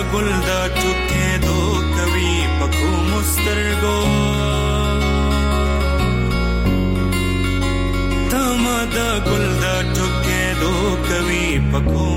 گل دا ټوکې دو کوي پکو مسترګو تما دا گل دا ټوکې دو کوي پکو.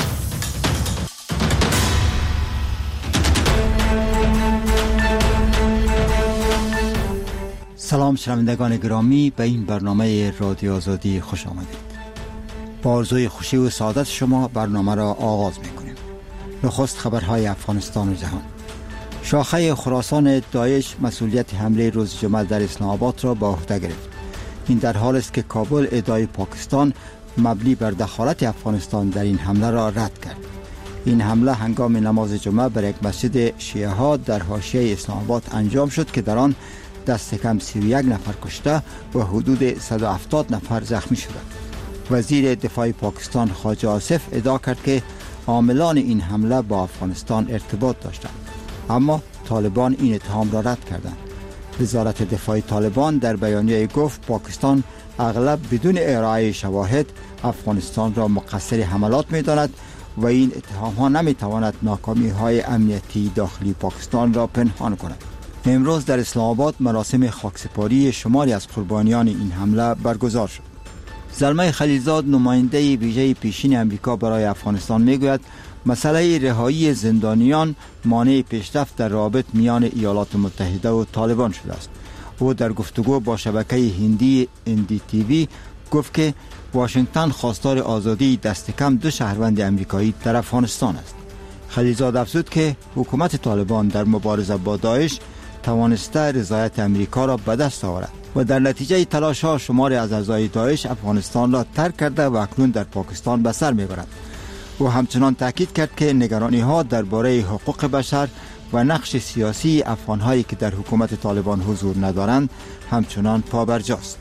سلام شنوندگان گرامی، به این برنامه رادیو آزادی خوش آمدید. با آرزوی خوشی و سعادت شما برنامه را آغاز می‌کنیم. نخست خبرهای افغانستان و جهان. شاخه خراسان داعش مسئولیت حمله روز جمعه در اسلام آباد را به عهده گرفت. این در حال است که کابل ادعای پاکستان مبنی بر دخالت افغانستان در این حمله را رد کرد. این حمله هنگام نماز جمعه بر یک مسجد شیعه ها در حاشیه اسلام آباد انجام شد که در آن دست کم 31 نفر کشته و حدود 170 نفر زخمی شدند. وزیر دفاع پاکستان خواجه آصف ادعا کرد که عاملان این حمله با افغانستان ارتباط داشتند، اما طالبان این اتهام را رد کردند. وزارت دفاع طالبان در بیانیه گفت پاکستان اغلب بدون ارائه شواهد افغانستان را مقصر حملات می‌داند و این اتهام ها نمی‌تواند ناکامی‌های امنیتی داخلی پاکستان را پنهان کند. امروز در اسلام آباد مراسم خاکسپاری شماری از قربانیان این حمله برگزار شد. زلمه خلیلزاد نماینده ویژه پیشین امریکا برای افغانستان میگوید مسئله رهایی زندانیان مانع پیشرفت در روابط میان ایالات متحده و طالبان شده است. او در گفتگو با شبکه هندی NDTV گفت که واشنگتن خواستار آزادی دست کم 2 شهروند امریکایی در افغانستان است. خلیلزاد افزود که حکومت طالبان در مبارزه با داعش توانسته رضایت امریکا را به دست آورد و در نتیجه تلاش ها شماری از اعضای داعش افغانستان را ترک کرده و اکنون در پاکستان به سر میبرند. او همچنان تاکید کرد که نگرانی ها درباره حقوق بشر و نقش سیاسی افغان هایی که در حکومت طالبان حضور ندارند همچنان پابرجاست.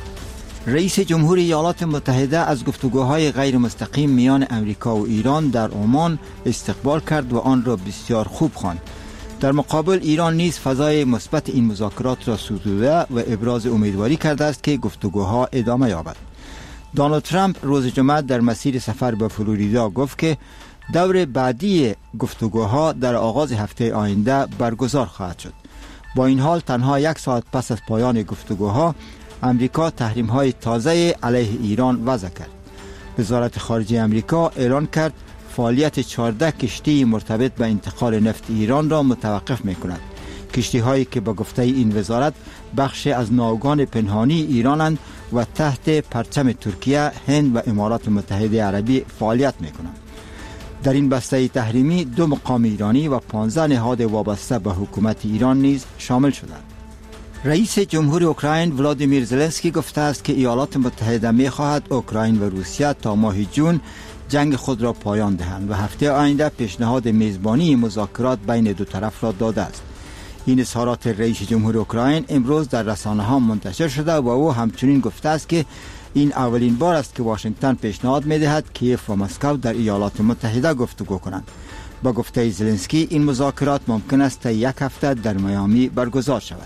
رئیس جمهوری ایالات متحده از گفتگوهای غیر مستقیم میان امریکا و ایران در عمان استقبال کرد و آن را بسیار خوب خواند. در مقابل ایران نیز فضای مثبت این مذاکرات را ستوده و ابراز امیدواری کرده است که گفتگوها ادامه یابد. دونالد ترامپ روز جمعه در مسیر سفر به فلوریدا گفت که دور بعدی گفتگوها در آغاز هفته آینده برگزار خواهد شد. با این حال تنها 1 ساعت پس از پایان گفتگوها امریکا تحریم‌های تازه علیه ایران وضع کرد. وزارت خارجه امریکا اعلان کرد فعالیت 14 کشتی مرتبط به انتقال نفت ایران را متوقف می‌کند. کشتی‌هایی که به گفته این وزارت بخش از ناوگان پنهانی ایرانند و تحت پرچم ترکیه، هند و امارات متحده عربی فعالیت می‌کنند. در این بسته تحریمی 2 مقام ایرانی و 15 نهاد وابسته به حکومت ایران نیز شامل شدند. رئیس جمهور اوکراین ولادیمیر زلنسکی گفته است که ایالات متحده می‌خواهد اوکراین و روسیه تا ماه جون جنگ خود را پایان دهند و هفته آینده پیشنهاد میزبانی مذاکرات بین دو طرف را داده است. این اظهارات رئیس جمهور اوکراین امروز در رسانه‌ها منتشر شده و او همچنین گفته است که این اولین بار است که واشنگتن پیشنهاد می‌دهد کیف و مسکو در ایالات متحده گفتگو کنند. با گفته زلنسکی این مذاکرات ممکن است تا 1 هفته در میامی برگزار شود.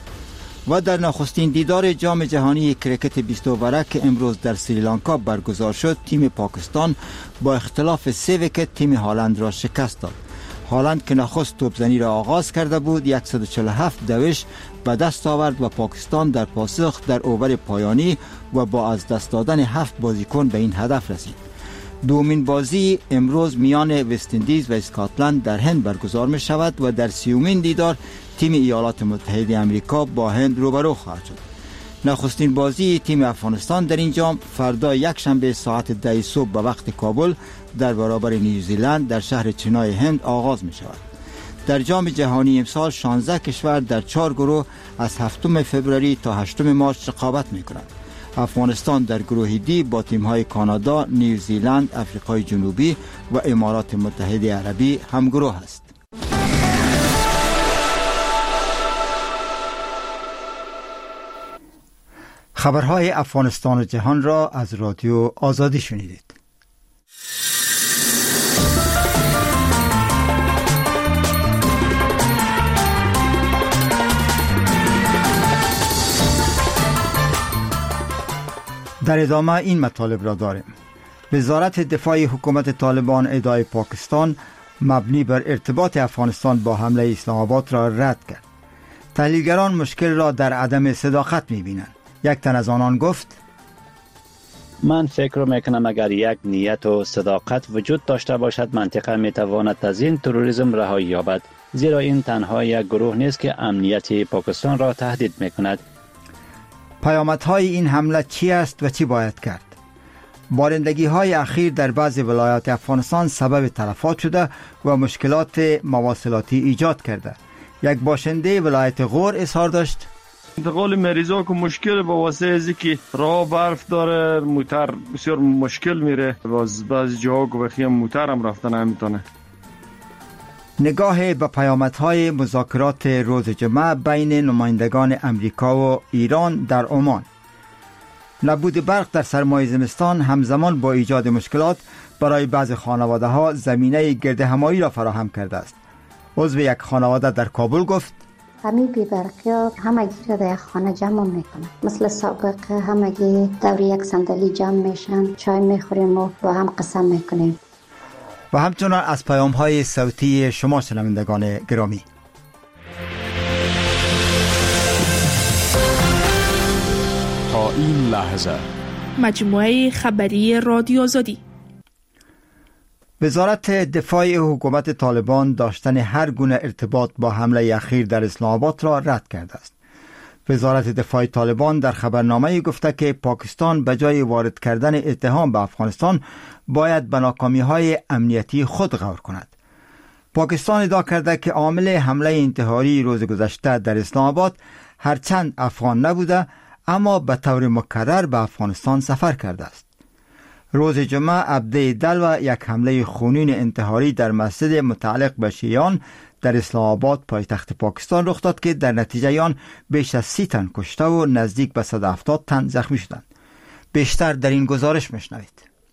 و در نخستین دیدار جام جهانی کرکت 20 اووره که امروز در سریلانکا برگزار شد، تیم پاکستان با اختلاف 3 ویکت تیم هالند را شکست داد. هالند که نخست توپزنی را آغاز کرده بود 147 دوش به دست آورد و پاکستان در پاسخ در اوور پایانی و با از دست دادن 7 بازیکن به این هدف رسید. دومین بازی امروز میان وست‌اندیز و اسکاتلند در هند برگزار می شود و در 30مین دیدار تیم ایالات متحده آمریکا با هند روبرو خواهد شد. نخستین بازی تیم افغانستان در این جام فردا یکشنبه ساعت 10 صبح به وقت کابل در برابر نیوزیلند در شهر چنای هند آغاز می شود. در جام جهانی امسال 16 کشور در 4 گروه از 7 فوریه تا 8 مارس رقابت می کنند. افغانستان در گروه دی با تیم‌های کانادا، نیوزیلند، آفریقای جنوبی و امارات متحده عربی همگروه است. خبرهای افغانستان و جهان را از رادیو آزادی شنیدید. در ادامه این مطالب را داریم. وزارت دفاع حکومت طالبان ادعای پاکستان مبنی بر ارتباط افغانستان با حمله اسلام آباد را رد کرد. تحلیلگران مشکل را در عدم صداقت می‌بینند. یک تن از آنان گفت: من فکر میکنم اگر یک نیت و صداقت وجود داشته باشد منطقه میتواند از این تروریسم رهایی یابد، زیرا این تنها یک گروه نیست که امنیت پاکستان را تهدید میکند. پیامدهای این حمله چی است و چی باید کرد؟ بارندگی های اخیر در بعضی ولایات افغانستان سبب تلفات شده و مشکلات مواصلاتی ایجاد کرده. یک باشنده ولایت غور اظهار داشت: انتقال مریضا که مشکل با واسطه ازی که راه برف داره، موتر بسیار مشکل میره، بعضی جاها که بخیم موتر هم رفتن نمیتونه. نگاه به پیامدهای مذاکرات روز جمعه بین نمایندگان امریکا و ایران در عمان. نبود برق در سرمای زمستان همزمان با ایجاد مشکلات برای بعضی خانواده ها زمینه گرد همایی را فراهم کرده است. عضو یک خانواده در کابل گفت: همه بی‌برقی ها همگی را در یک خانه جمع میکنن. مثل سابق همگی دور یک صندلی جمع میشن، چای میخوریم و با هم قسم میکنیم. و همچنان از پیام های صوتی شما شنوندگان گرامی. تا این لحظه مجموعه خبری رادیو آزادی. وزارت دفاع حکومت طالبان داشتن هر گونه ارتباط با حمله اخیر در اسلام آباد را رد کرده است. وزارت دفاع طالبان در خبرنامه گفته که پاکستان به جای وارد کردن اتهام به افغانستان باید به ناکامی‌های امنیتی خود غور کند. پاکستان ادعا کرده که عامل حمله انتحاری روز گذشته در اسلام آباد هرچند افغان نبوده اما به طور مکرر به افغانستان سفر کرده است. روز جمعه عبده دلو یک حمله خونین انتحاری در مسجد متعلق به شیعیان در اسلام آباد پایتخت پاکستان رخ داد که در نتیجه آن بیش از 30 تن کشته و نزدیک به 170 تن زخمی شدند. بیشتر در این گزارش میشنوید.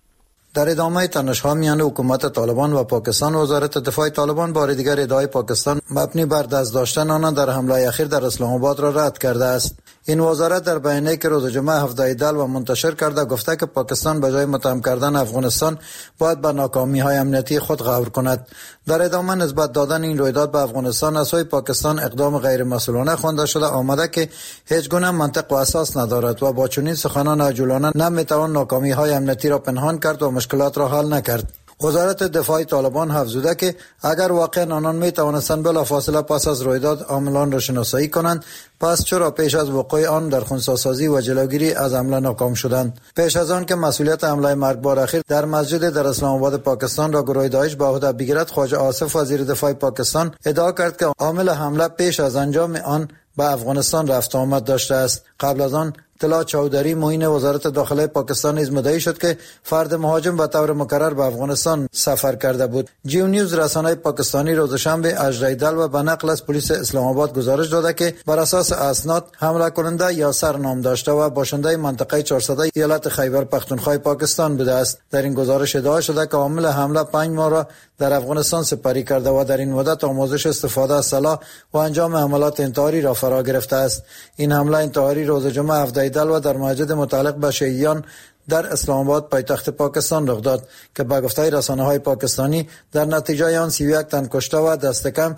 در ادامه تنش‌ها میان حکومت طالبان و پاکستان، وزارت دفاع طالبان بار دیگر ادعای پاکستان مبنی بر دست داشتن آنان در حمله اخیر در اسلام آباد را رد کرده است. این وزارت در بیانیه‌ای که روز جمعه 17 دلو منتشر کرده گفته که پاکستان به جای متهم کردن افغانستان باید به ناکامی‌های امنیتی خود غور کند. در ادامه نسبت دادن این رویداد به افغانستان از سوی پاکستان اقدام غیر مسئولانه خوانده شده آمده که هیچ گونه منطق و اساس ندارد و با چنین سخنان عجولانه نمیتوان ناکامی‌های امنیتی را پنهان کرد و مشکلات را حل نکرد. وزارت دفاع طالبان افزوده که اگر واقعا آنان می توانستند بلافاصله پس از رویداد عاملان را شناسایی کنند، پس چرا پیش از وقوع آن در خنثی‌سازی و جلوگیری از حمله ناکام شدند؟ پیش از آن که مسئولیت حمله مرگبار اخیر در مسجد در اسلام آباد پاکستان را گروه داعش به عهده بگیرد، خواجه آصف وزیر دفاع پاکستان ادعا کرد که عامل حمله پیش از انجام آن به افغانستان رفت آمد داشته است. قبل از آن اطلاع چودری معین وزارت داخله پاکستان نیز مدعی شد که فرد مهاجم به طور مکرر به افغانستان سفر کرده بود. جیو نیوز رسانه پاکستانی روز شنبه 18 دلو به نقل از پلیس اسلام آباد گزارش داده که بر اساس اسناد حمله کننده یاسر نام داشته و باشنده منطقه 400 ایالت خیبر پختونخوا پاکستان بوده است. در این گزارش ادعا شده که عامل حمله 5 ماه را در افغانستان سپری کرده و در این مدت آموزش استفاده از سلاح و انجام حملات انتحاری را فرا گرفته است. این حمله انتحاری روز جمعه 17 دلو در مسجد متعلق به شیعیان در اسلام آباد پایتخت پاکستان رخ داد که به گفته رسانه‌های پاکستانی در نتیجه آن 31 تن کشته و دست کم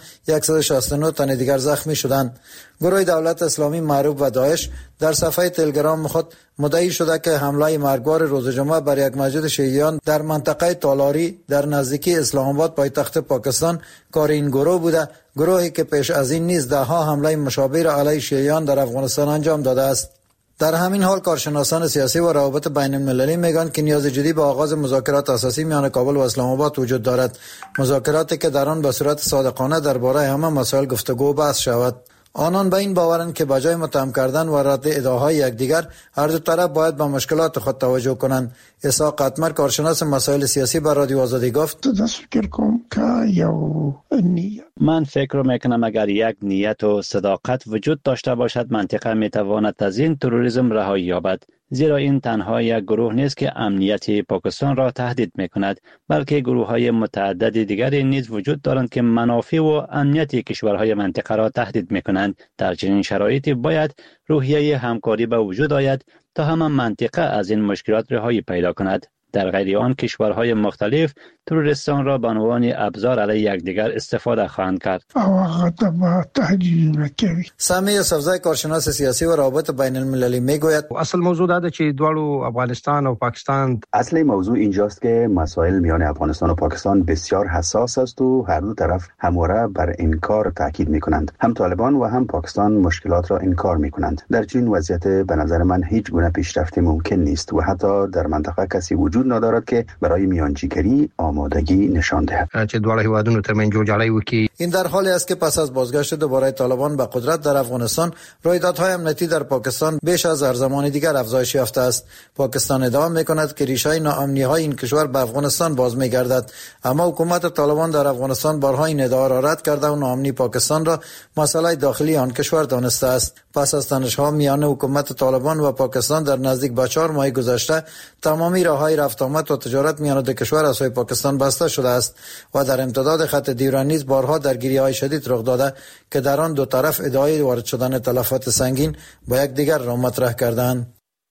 169 تن دیگر زخمی شدند. گروه دولت اسلامی معروف به داعش در صفحه تلگرام خود مدعی شده که حمله مرگبار روز جمعه بر یک مسجد شیعیان در منطقه تالاری در نزدیکی اسلام آباد پایتخت پاکستان کار این گروه بوده، گروهی که پیش از این نیز ده‌ها حمله مشابه را علیه شیعیان در افغانستان انجام داده است. در همین حال کارشناسان سیاسی و روابط بین المللی میگن که نیاز جدی به آغاز مذاکرات اساسی میان کابل و اسلام آباد وجود دارد، مذاکراتی که در آن به صورت صادقانه درباره همه مسائل گفتگو و بحث شود. آنان به این باورند که بجای متهم کردن و رد ادعاهای یکدیگر، هر دو طرف باید به مشکلات خود توجه کنند. اسحاق قطمر کارشناس مسائل سیاسی به رادیو آزادی گفت: من فکر میکنم اگر یک نیت و صداقت وجود داشته باشد منطقه میتواند از این تروریسم رهایی یابد، زیرا این تنها یک گروه نیست که امنیت پاکستان را تهدید میکند، بلکه گروه های متعدد دیگری نیز وجود دارند که منافع و امنیت کشورهای منطقه را تهدید میکنند. در چنین شرایطی باید روحیه همکاری به وجود آید تا همه منطقه از این مشکلات رهایی پیدا کند. در غیر آن کشورهای مختلف تروریستان را به عنوان ابزار علیه یکدیگر استفاده خواهند کرد. سامی یوسفزای کارشناس سیاسی و روابط بین المللی میگوید اصل موضوع ده چې دوالو افغانستان و پاکستان، اصل موضوع اینجاست که مسائل میان افغانستان و پاکستان بسیار حساس است و هر دو طرف همواره بر انکار تاکید میکنند. هم طالبان و هم پاکستان مشکلات را انکار میکنند. در چنین وضعیت به نظر من هیچ گونه پیشرفت ممکن نیست و حتی در منطقه کسی وجود ندارد که برای میانجیگری آمادگی نشان دهد. چې دوالو هیوادونو ترمنځ جوړجاړی وکړي. این در حالی است که پس از بازگشت دوباره طالبان به قدرت در افغانستان، رویدادهای امنیتی در پاکستان بیش از هر زمان دیگر افزایش یافته است. پاکستان ادعا میکند که ریشه ناامنی‌های این کشور به افغانستان باز میگردد، اما حکومت طالبان در افغانستان بارها این ادعا را رد کرده و ناامنی پاکستان را مسئله داخلی آن کشور دانسته است. پس از تنش‌ها میان حکومت طالبان و پاکستان در نزدیک به 4 ماه گذشته، تمامی راه‌های رفت آمد و تجارت میان دو کشور از سوی پاکستان بسته شده است و در امتداد خط دیوران نیز بارها درگیری‌های شدید رخ داده که در آن دو طرف ادعای وارد شدن تلفات سنگین با یکدیگر را مطرح کردند.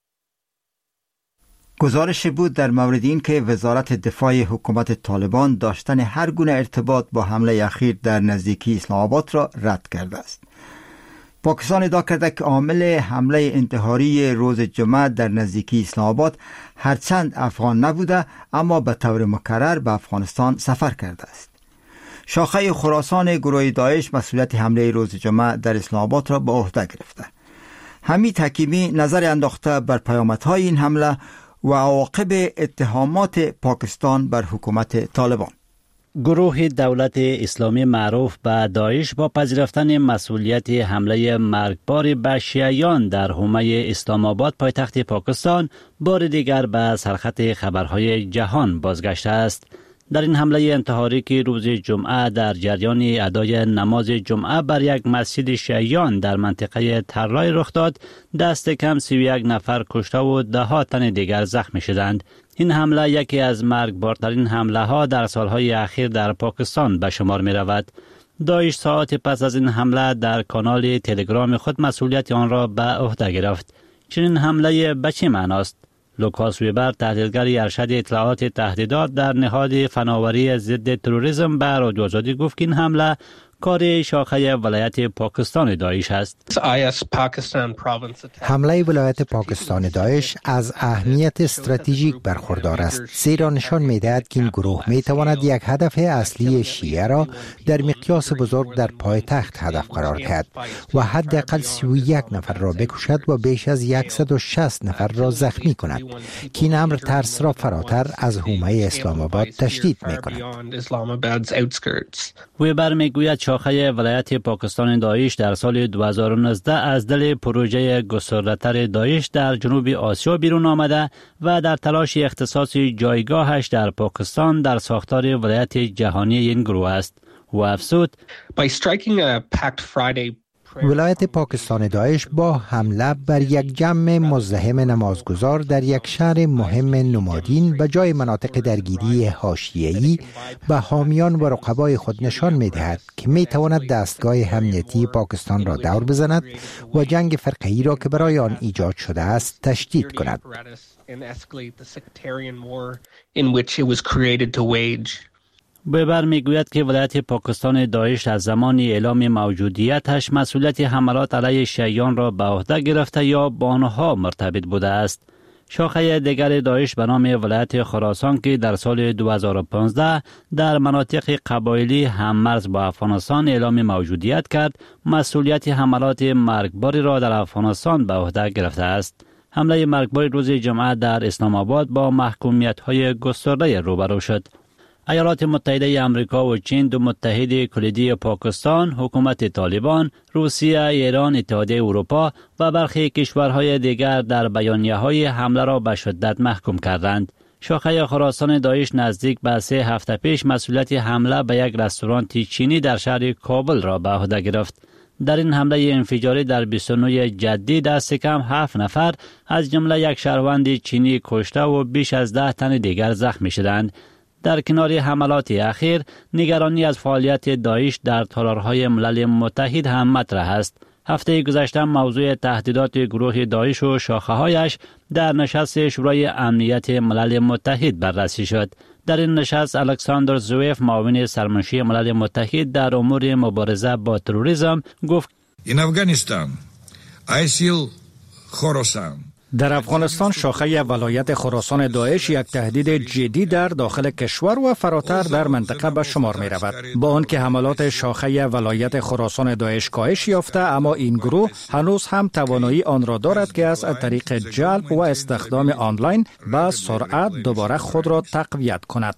گزارش بود در مورد این که وزارت دفاع حکومت طالبان داشتن هر گونه ارتباط با حمله اخیر در نزدیکی اسلام آباد را رد کرده است. پاکستان ادعا کرده که عامل حمله انتحاری روز جمعه در نزدیکی اسلام آباد هرچند افغان نبوده اما به طور مکرر به افغانستان سفر کرده است. شاخه خراسان گروه داعش مسئولیت حمله روز جمعه در اسلام آباد را به عهده گرفته. حمید حکیمی نظر انداخته بر پیامدهای این حمله و عواقب اتهامات پاکستان بر حکومت طالبان. گروه دولت اسلامی معروف به داعش با پذیرفتن مسئولیت حمله مرگبار به شیعیان در حومه اسلام آباد پایتخت پاکستان بار دیگر به سرخط خبرهای جهان بازگشته است. در این حمله انتحاری که روز جمعه در جریان ادای نماز جمعه بر یک مسجد شیعیان در منطقه ترای رخ داد، دست کم 31 نفر کشته و 10 تن دیگر زخمی شدند. این حمله یکی از مرگبارترین حمله ها در سالهای اخیر در پاکستان به شمار می رود. داعش ساعت پس از این حمله در کانال تلگرام خود مسئولیت آن را به عهده گرفت. چنین حمله به چه معناست؟ لوکاس ویبر، تحلیلگر ارشد اطلاعات تهدیدات در نهاد فناوری ضد تروریسم، به رادیو آزادی گفت که این حمله کار شاخه ولایت پاکستان داعش است. حمله ولایت پاکستان داعش از اهمیت استراتژیک برخوردار است، زیرا نشان می‌دهد که این گروه می‌تواند یک هدف اصلی شیعه را در مقیاس بزرگ در پایتخت هدف قرار دهد و حداقل 31 نفر را بکشد و بیش از 160 نفر را زخمی کند که این امر ترس را فراتر از حومه اسلام آباد تشدید می‌کند. ویبر میگوید شاخه ولایت پاکستان داعش در سال 2019 از دل پروژه گسترده‌تر داعش در جنوب آسیا بیرون آمده و در تلاش اختصاص جایگاهش در پاکستان در ساختار ولایت جهانی این گروه است. و افزود ولایت پاکستان داعش با حمله بر یک جمع مزدحم نمازگزار در یک شهر مهم نمادین به جای مناطق درگیری حاشیه‌ای به حامیان و رقبای خود نشان می‌دهد که می‌تواند دستگاه امنیتی پاکستان را دور بزند و جنگ فرقه‌ای را که برای آن ایجاد شده است تشدید کند. ویبر میگوید که ولایت پاکستان داعش از زمان اعلام موجودیتش مسئولیت حملات علیه شیعیان را به عهده گرفته یا با آنها مرتبط بوده است. شاخه دیگر داعش به نام ولایت خراسان که در سال 2015 در مناطق قبایلی هممرز با افغانستان اعلام موجودیت کرد، مسئولیت حملات مرگباری را در افغانستان به عهده گرفته است. حمله مرگبار روز جمعه در اسلام آباد با محکومیت‌های گسترده روبرو شد. ایالات متحده آمریکا و چین، دو متحد کلیدی پاکستان، حکومت طالبان، روسیه، ایران، اتحادیه اروپا و برخی کشورهای دیگر در بیانیه‌های حمله را به شدت محکوم کردند. شاخه خراسان داعش نزدیک به 3 هفته پیش مسئولیت حمله به یک رستوران چینی در شهر کابل را به عهده گرفت. در این حمله انفجاری در 29 جدی دست کم 7 نفر از جمله یک شهروند چینی کشته و بیش از 10 تن دیگر زخمی شدند. در کنار حملات اخیر، نگرانی از فعالیت داعش در تالارهای ملل متحد هم مطرح است. هفته گذشته موضوع تهدیدات گروه داعش و شاخه‌هایش در نشست شورای امنیت ملل متحد بررسی شد. در این نشست الکساندر زویف معاون سرمنشی ملل متحد در امور مبارزه با تروریسم گفت In Afghanistan, ISIL Khorasan در افغانستان شاخه ولایت خراسان داعش یک تهدید جدی در داخل کشور و فراتر در منطقه به شمار می رود. با آنکه حملات شاخه ولایت خراسان داعش کاهش یافته، اما این گروه هنوز هم توانایی آن را دارد که از طریق جلب و استخدام آنلاین به سرعت دوباره خود را تقویت کند.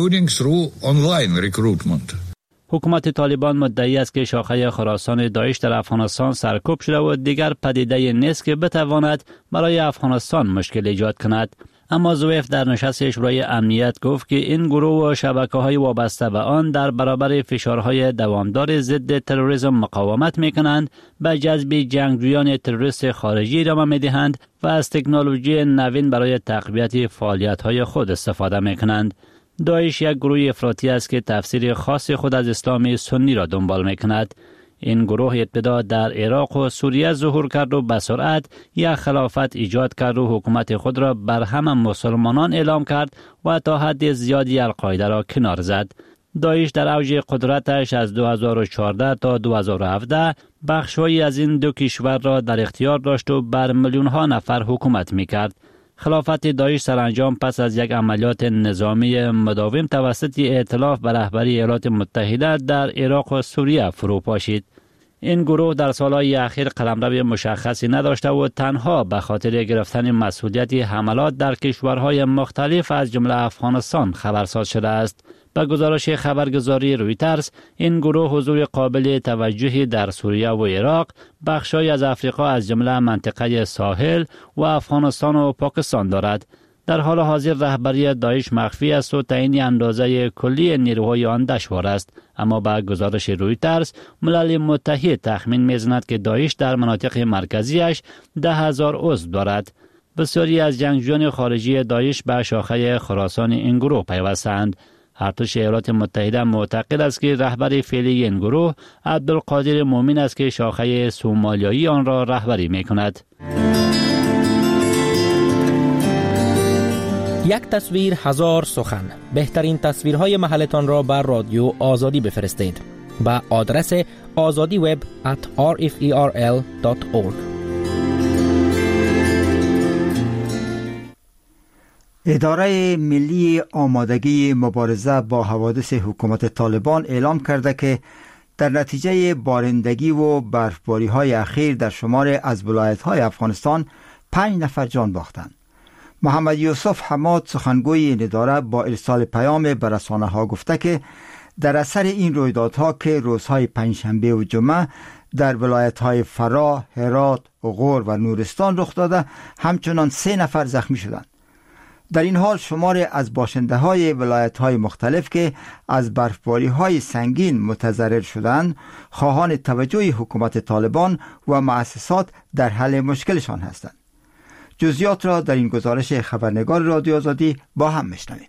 حکومت طالبان مدعی است که شاخه خراسان داعش در افغانستان سرکوب شده و دیگر پدیده نیست که بتواند برای افغانستان مشکل ایجاد کند. اما زویف در نشست شورای امنیت گفت که این گروه و شبکه‌های وابسته به آن در برابر فشارهای دوامدار ضد تروریسم مقاومت می‌کنند، به جذب جنگجویان تروریست خارجی ادامه می‌دهند و از تکنولوژی نوین برای تقویت فعالیت‌های خود استفاده می‌کنند. داعش یک گروه افراطی است که تفسیر خاص خود از اسلام سنی را دنبال می‌کند. این گروه ابتدا در عراق و سوریه ظهور کرد و به سرعت یک خلافت ایجاد کرد و حکومت خود را بر همه مسلمانان اعلام کرد و تا حد زیادی القاعده را کنار زد. داعش در اوج قدرتش از 2014 تا 2017 بخش‌هایی از این دو کشور را در اختیار داشت و بر میلیون‌ها نفر حکومت می‌کرد. خلافت داعش سرانجام پس از یک عملیات نظامی مداوم توسط ائتلاف به رهبری ایالات متحده در عراق و سوریه فرو پاشید. این گروه در سالهای اخیر قلمرو مشخصی نداشته و تنها به خاطر گرفتن مسئولیت حملات در کشورهای مختلف از جمله افغانستان خبرساز شده است. به گزارش خبرگزاری رویترز، این گروه حضور قابل توجهی در سوریه و عراق، بخشای از افریقا از جمله منطقه ساحل و افغانستان و پاکستان دارد. در حال حاضر رهبری داعش مخفی است و تعیین اندازه کلی نیروهای آن دشوار است، اما با گزارش رویترز ملل متحد تخمین می‌زند که داعش در مناطق مرکزیش 10,000 عضو دارد. بسیاری از جنگجویان خارجی داعش به شاخه خراسان این گروه پیوستند. ارتش ایالات متحده معتقد است که رهبر فعلی این گروه عبدالقادر مومن است که شاخه سومالیایی آن را رهبری می‌کند. یک تصویر هزار سخن. بهترین تصویرهای محلتان را بر رادیو آزادی بفرستید با آدرس azadiweb@rferl.org. اداره ملی آمادگی مبارزه با حوادث حکومت طالبان اعلام کرده که در نتیجه بارندگی و برفباری‌های اخیر در شمار از ولایت‌های افغانستان 5 نفر جان باختند. محمد یوسف حماد سخنگوی این اداره با ارسال پیام به رسانه‌ها گفته که در اثر این رویدادها که روزهای پنجشنبه و جمعه در ولایت‌های فراه، هرات، غور و نورستان رخ داده، همچنان 3 نفر زخمی شدند. در این حال شمار از باشنده‌های ولایت‌های مختلف که از برفباری‌های سنگین متضرر شدند، خواهان توجه حکومت طالبان و مؤسسات در حل مشکلشان هستند. جزئیات را در این گزارش خبرنگار رادیو آزادی با هم میشنویم.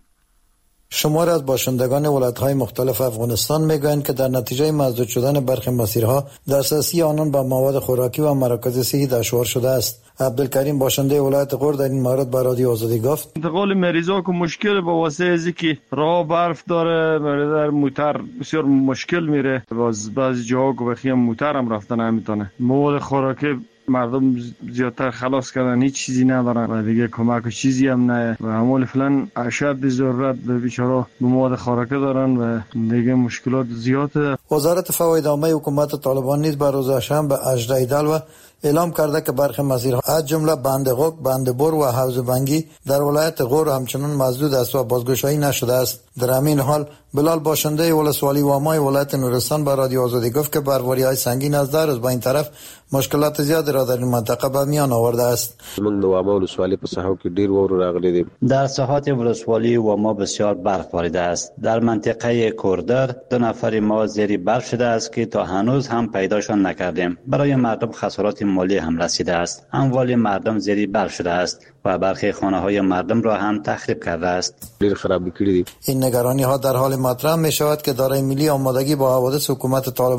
شمار از باشندگان ولایت‌های مختلف افغانستان میگویند که در نتیجه مسدود شدن برخی مسیرها دسترسی آنان به مواد خوراکی و مراکز صحی دشوار شده است. عبدالکریم باشنده ولایت غور در این مورد به رادیو آزادی گفت: انتقال مریضا که مشکل با واسطه از اینکه راه برف داره، در موتر بسیار مشکل میره، بعضی جاها که بخیم موتر هم رفتن نمیتونه. مواد خوراکی مردم زیادتر خلاص کردن، هیچ چیزی ندارن و دیگه کمک چیزی هم نه و همول فلان اشد ضرورت به بیچاره مواد خوراکی دارن و دیگه مشکلات زیاده. وزارت فواید عامه حکومت طالبان نیز به روز شنبه 18 ایدل اعلام کرده که برخی مسیرها از جمله بندقوق، بندبور و حوض بنگی در ولایت غور همچنان مسدود است و بازگشایی نشده است. در همین حال بلال باشنده ولسوالی وامای ولایت نورستان به رادیو آزادی گفت که برفباری‌های سنگین از در روز به این طرف مشکلات زیادی را در این منطقه به میان آورده است. موږ د واما ولسوالی په ساحو کې ډیر ور راغلي دي. در ساحات ولسوالی واما بسیار برف باریده است. در منطقه کوردر 2 نفر ما زیر برف شده است که تا هنوز هم پیداشان نکردیم. برای مردم خسارات مالی هم رسیده است. اموال مردم زیر برف شده است و برخی خانه‌های مردم را هم تخریب کرده است. ډیر خراب کړي دي. این نگرانی ها در حال مطرح می شود که اداره ملی آمادگی با حوادث حکومت طالبان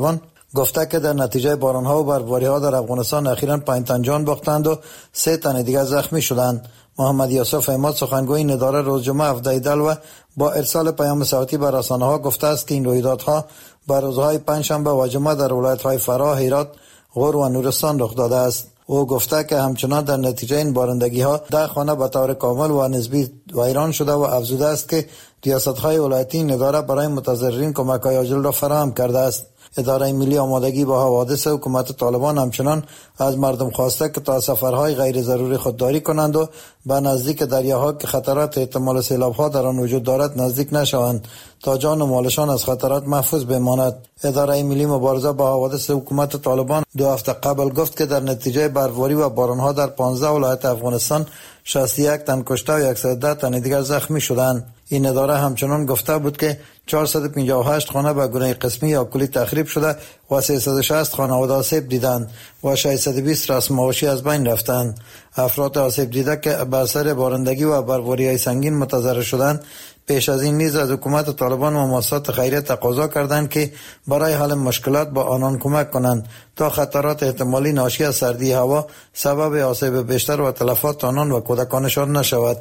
گفته که در نتیجه باران‌ها و برفباری‌ها در افغانستان اخیراً 5 تن جان باختند و 3 تن دیگر زخمی شدند. محمد یوسف احمد سخنگوی این اداره روز جمعه 17 دلو با ارسال پیام صوتی به رسانه‌ها گفته است که این رویدادها بر روزهای پنجشنبه و جمعه در ولایت‌های فراه، هرات، غور و نورستان رخ داده است. او گفته که همچنان در نتیجه این بارندگی‌ها 10 خانه به طور کامل و نسبی ویران شده و افزوده است که ریاست‌های ولایتی این اداره برای متضررین کمک‌های عاجل را فراهم کرده است. اداره ملی آمادگی با حوادث حکومت طالبان همچنان از مردم خواسته که تا سفرهای غیر ضروری خودداری کنند و به نزدیک دریاها که خطرات احتمال سیلاب‌ها در آن وجود دارد نزدیک نشوند تا جان و مالشان از خطرات محفوظ بماند. اداره ملی مبارزه با حوادث حکومت طالبان 2 هفته قبل گفت که در نتیجه برفباری و باران‌ها در 15 ولایت افغانستان 61 تن کشته و 110 تن دیگر زخمی شدند. این اداره همچنان گفته بود که 458 خانه به گونه قسمی یا کلی تخریب شده و 360 خانواده آسیب دیدند و 620 رسم معاشی از بین رفتند. افراد آسیب دیده که به اثر بارندگی و برفباری‌های سنگین متضرر شدند پیش از این نیز از حکومت طالبان و مؤسسات خیریه تقاضا کردند که برای حل مشکلات با آنان کمک کنند تا خطرات احتمالی ناشی از سردی هوا سبب آسیب بیشتر و تلفات آنان و کودکانشان نشود.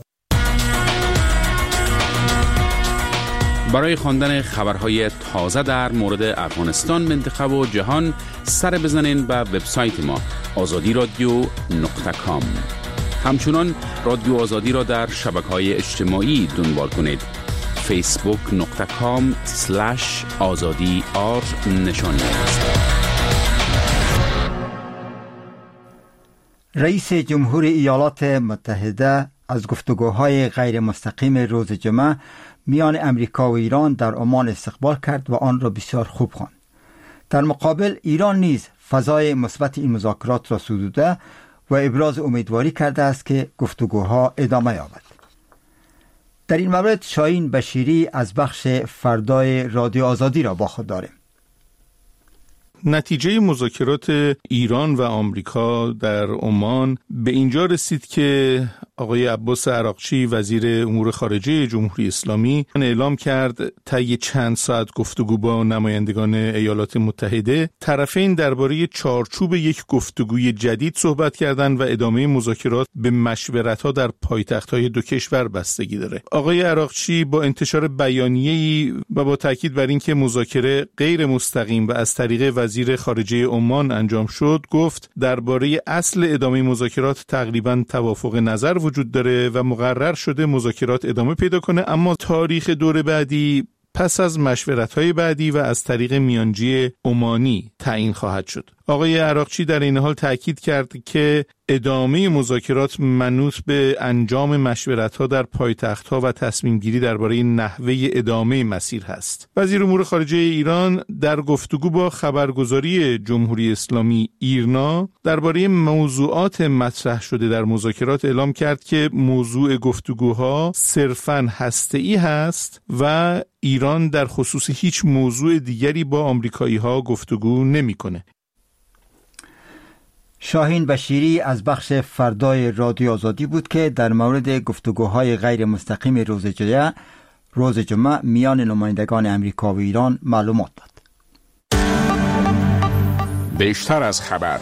برای خواندن خبرهای تازه در مورد افغانستان، منطقه و جهان سر بزنین به وبسایت ما azadiradio.com. همچنان رادیو آزادی را در شبکه‌های اجتماعی دنبال کنید. facebook.com/azadi_r نشانی است. رئیس جمهور ایالات متحده از گفتگوهای غیر مستقیم روز جمعه میان امریکا و ایران در عمان استقبال کرد و آن را بسیار خوب خواند. در مقابل ایران نیز فضای مثبت این مذاکرات را ستوده و ابراز امیدواری کرده است که گفتگوها ادامه یابد. در این مورد شاهین بشیری از بخش فردای رادیو آزادی را با خود داریم. نتیجه مذاکرات ایران و آمریکا در عمان به اینجا رسید که آقای عباس عراقچی وزیر امور خارجه جمهوری اسلامی اعلام کرد طی چند ساعت گفتگو با نمایندگان ایالات متحده طرفین درباره چارچوب یک گفتگوی جدید صحبت کردند و ادامه مذاکرات به مشورت‌ها در پایتخت‌های دو کشور بستگی داره. آقای عراقچی با انتشار بیانیه‌ای و با تاکید بر اینکه مذاکره غیر مستقیم و از طریق وزیر خارجه عمان انجام شد گفت درباره اصل ادامه مذاکرات تقریباً توافق نظر وجود داره و مقرر شده مذاکرات ادامه پیدا کنه، اما تاریخ دور بعدی پس از مشورت‌های بعدی و از طریق میانجی عمانی تعیین خواهد شد. آقای عراقچی در این حال تاکید کرد که ادامه مذاکرات منوط به انجام مشورت‌ها در پایتخت‌ها و تصمیم‌گیری درباره نحوه ادامه مسیر هست. وزیر امور خارجه ایران در گفتگو با خبرگزاری جمهوری اسلامی ایرنا درباره موضوعات مطرح شده در مذاکرات اعلام کرد که موضوع گفتگوها صرفاً هسته‌ای هست و ایران در خصوص هیچ موضوع دیگری با آمریکایی‌ها گفتگو نمی‌کنه. شاهین بشیری از بخش فردای رادیو آزادی بود که در مورد گفتگوهای غیر مستقیم روز جمعه میان نمایندگان امریکا و ایران معلومات داد. بیشتر از خبر.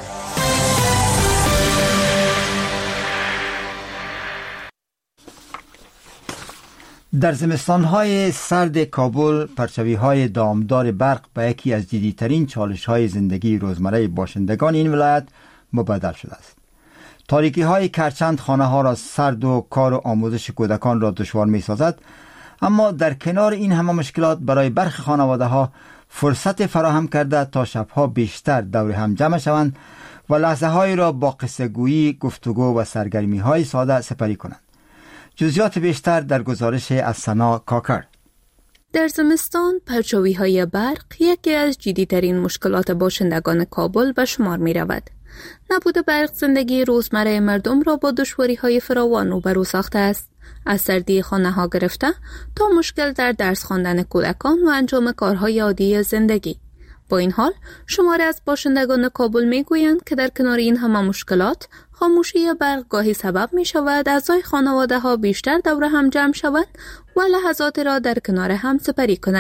در زمستان‌های سرد کابل پرچاوی‌های دامدار برق به یکی از جدی‌ترین چالش‌های زندگی روزمره باشندگان این ولایت مبدل شده است. تاریکی‌های کرچند خانه‌ها را سرد و کار و آموزش کودکان را دشوار می‌سازد، اما در کنار این همه مشکلات برای برخی خانواده‌ها فرصت فراهم کرده تا شب‌ها بیشتر دور هم جمع شوند و لحظه‌هایی را با قصه‌گویی، گفتگو و سرگرمی‌های ساده سپری کنند. جزئیات بیشتر در گزارش از سنا کاکر. در زمستان پرچاوی‌های برق یکی از جدی‌ترین مشکلات باشندگان کابل به شمار می‌رود. نبود برق زندگی روزمره مردم را با دشواری‌های فراوان روبرو ساخته است. از سردی خانه‌ها گرفته تا مشکل در درس خواندن کودکان و انجام کارهای عادی زندگی. با این حال شماری از باشندگان کابل میگویند که در کنار این همه مشکلات خاموشی برق گاهی سبب می شود اعضای خانواده ها بیشتر دور هم جمع شوند و لحظات را در کنار هم سپری کنند.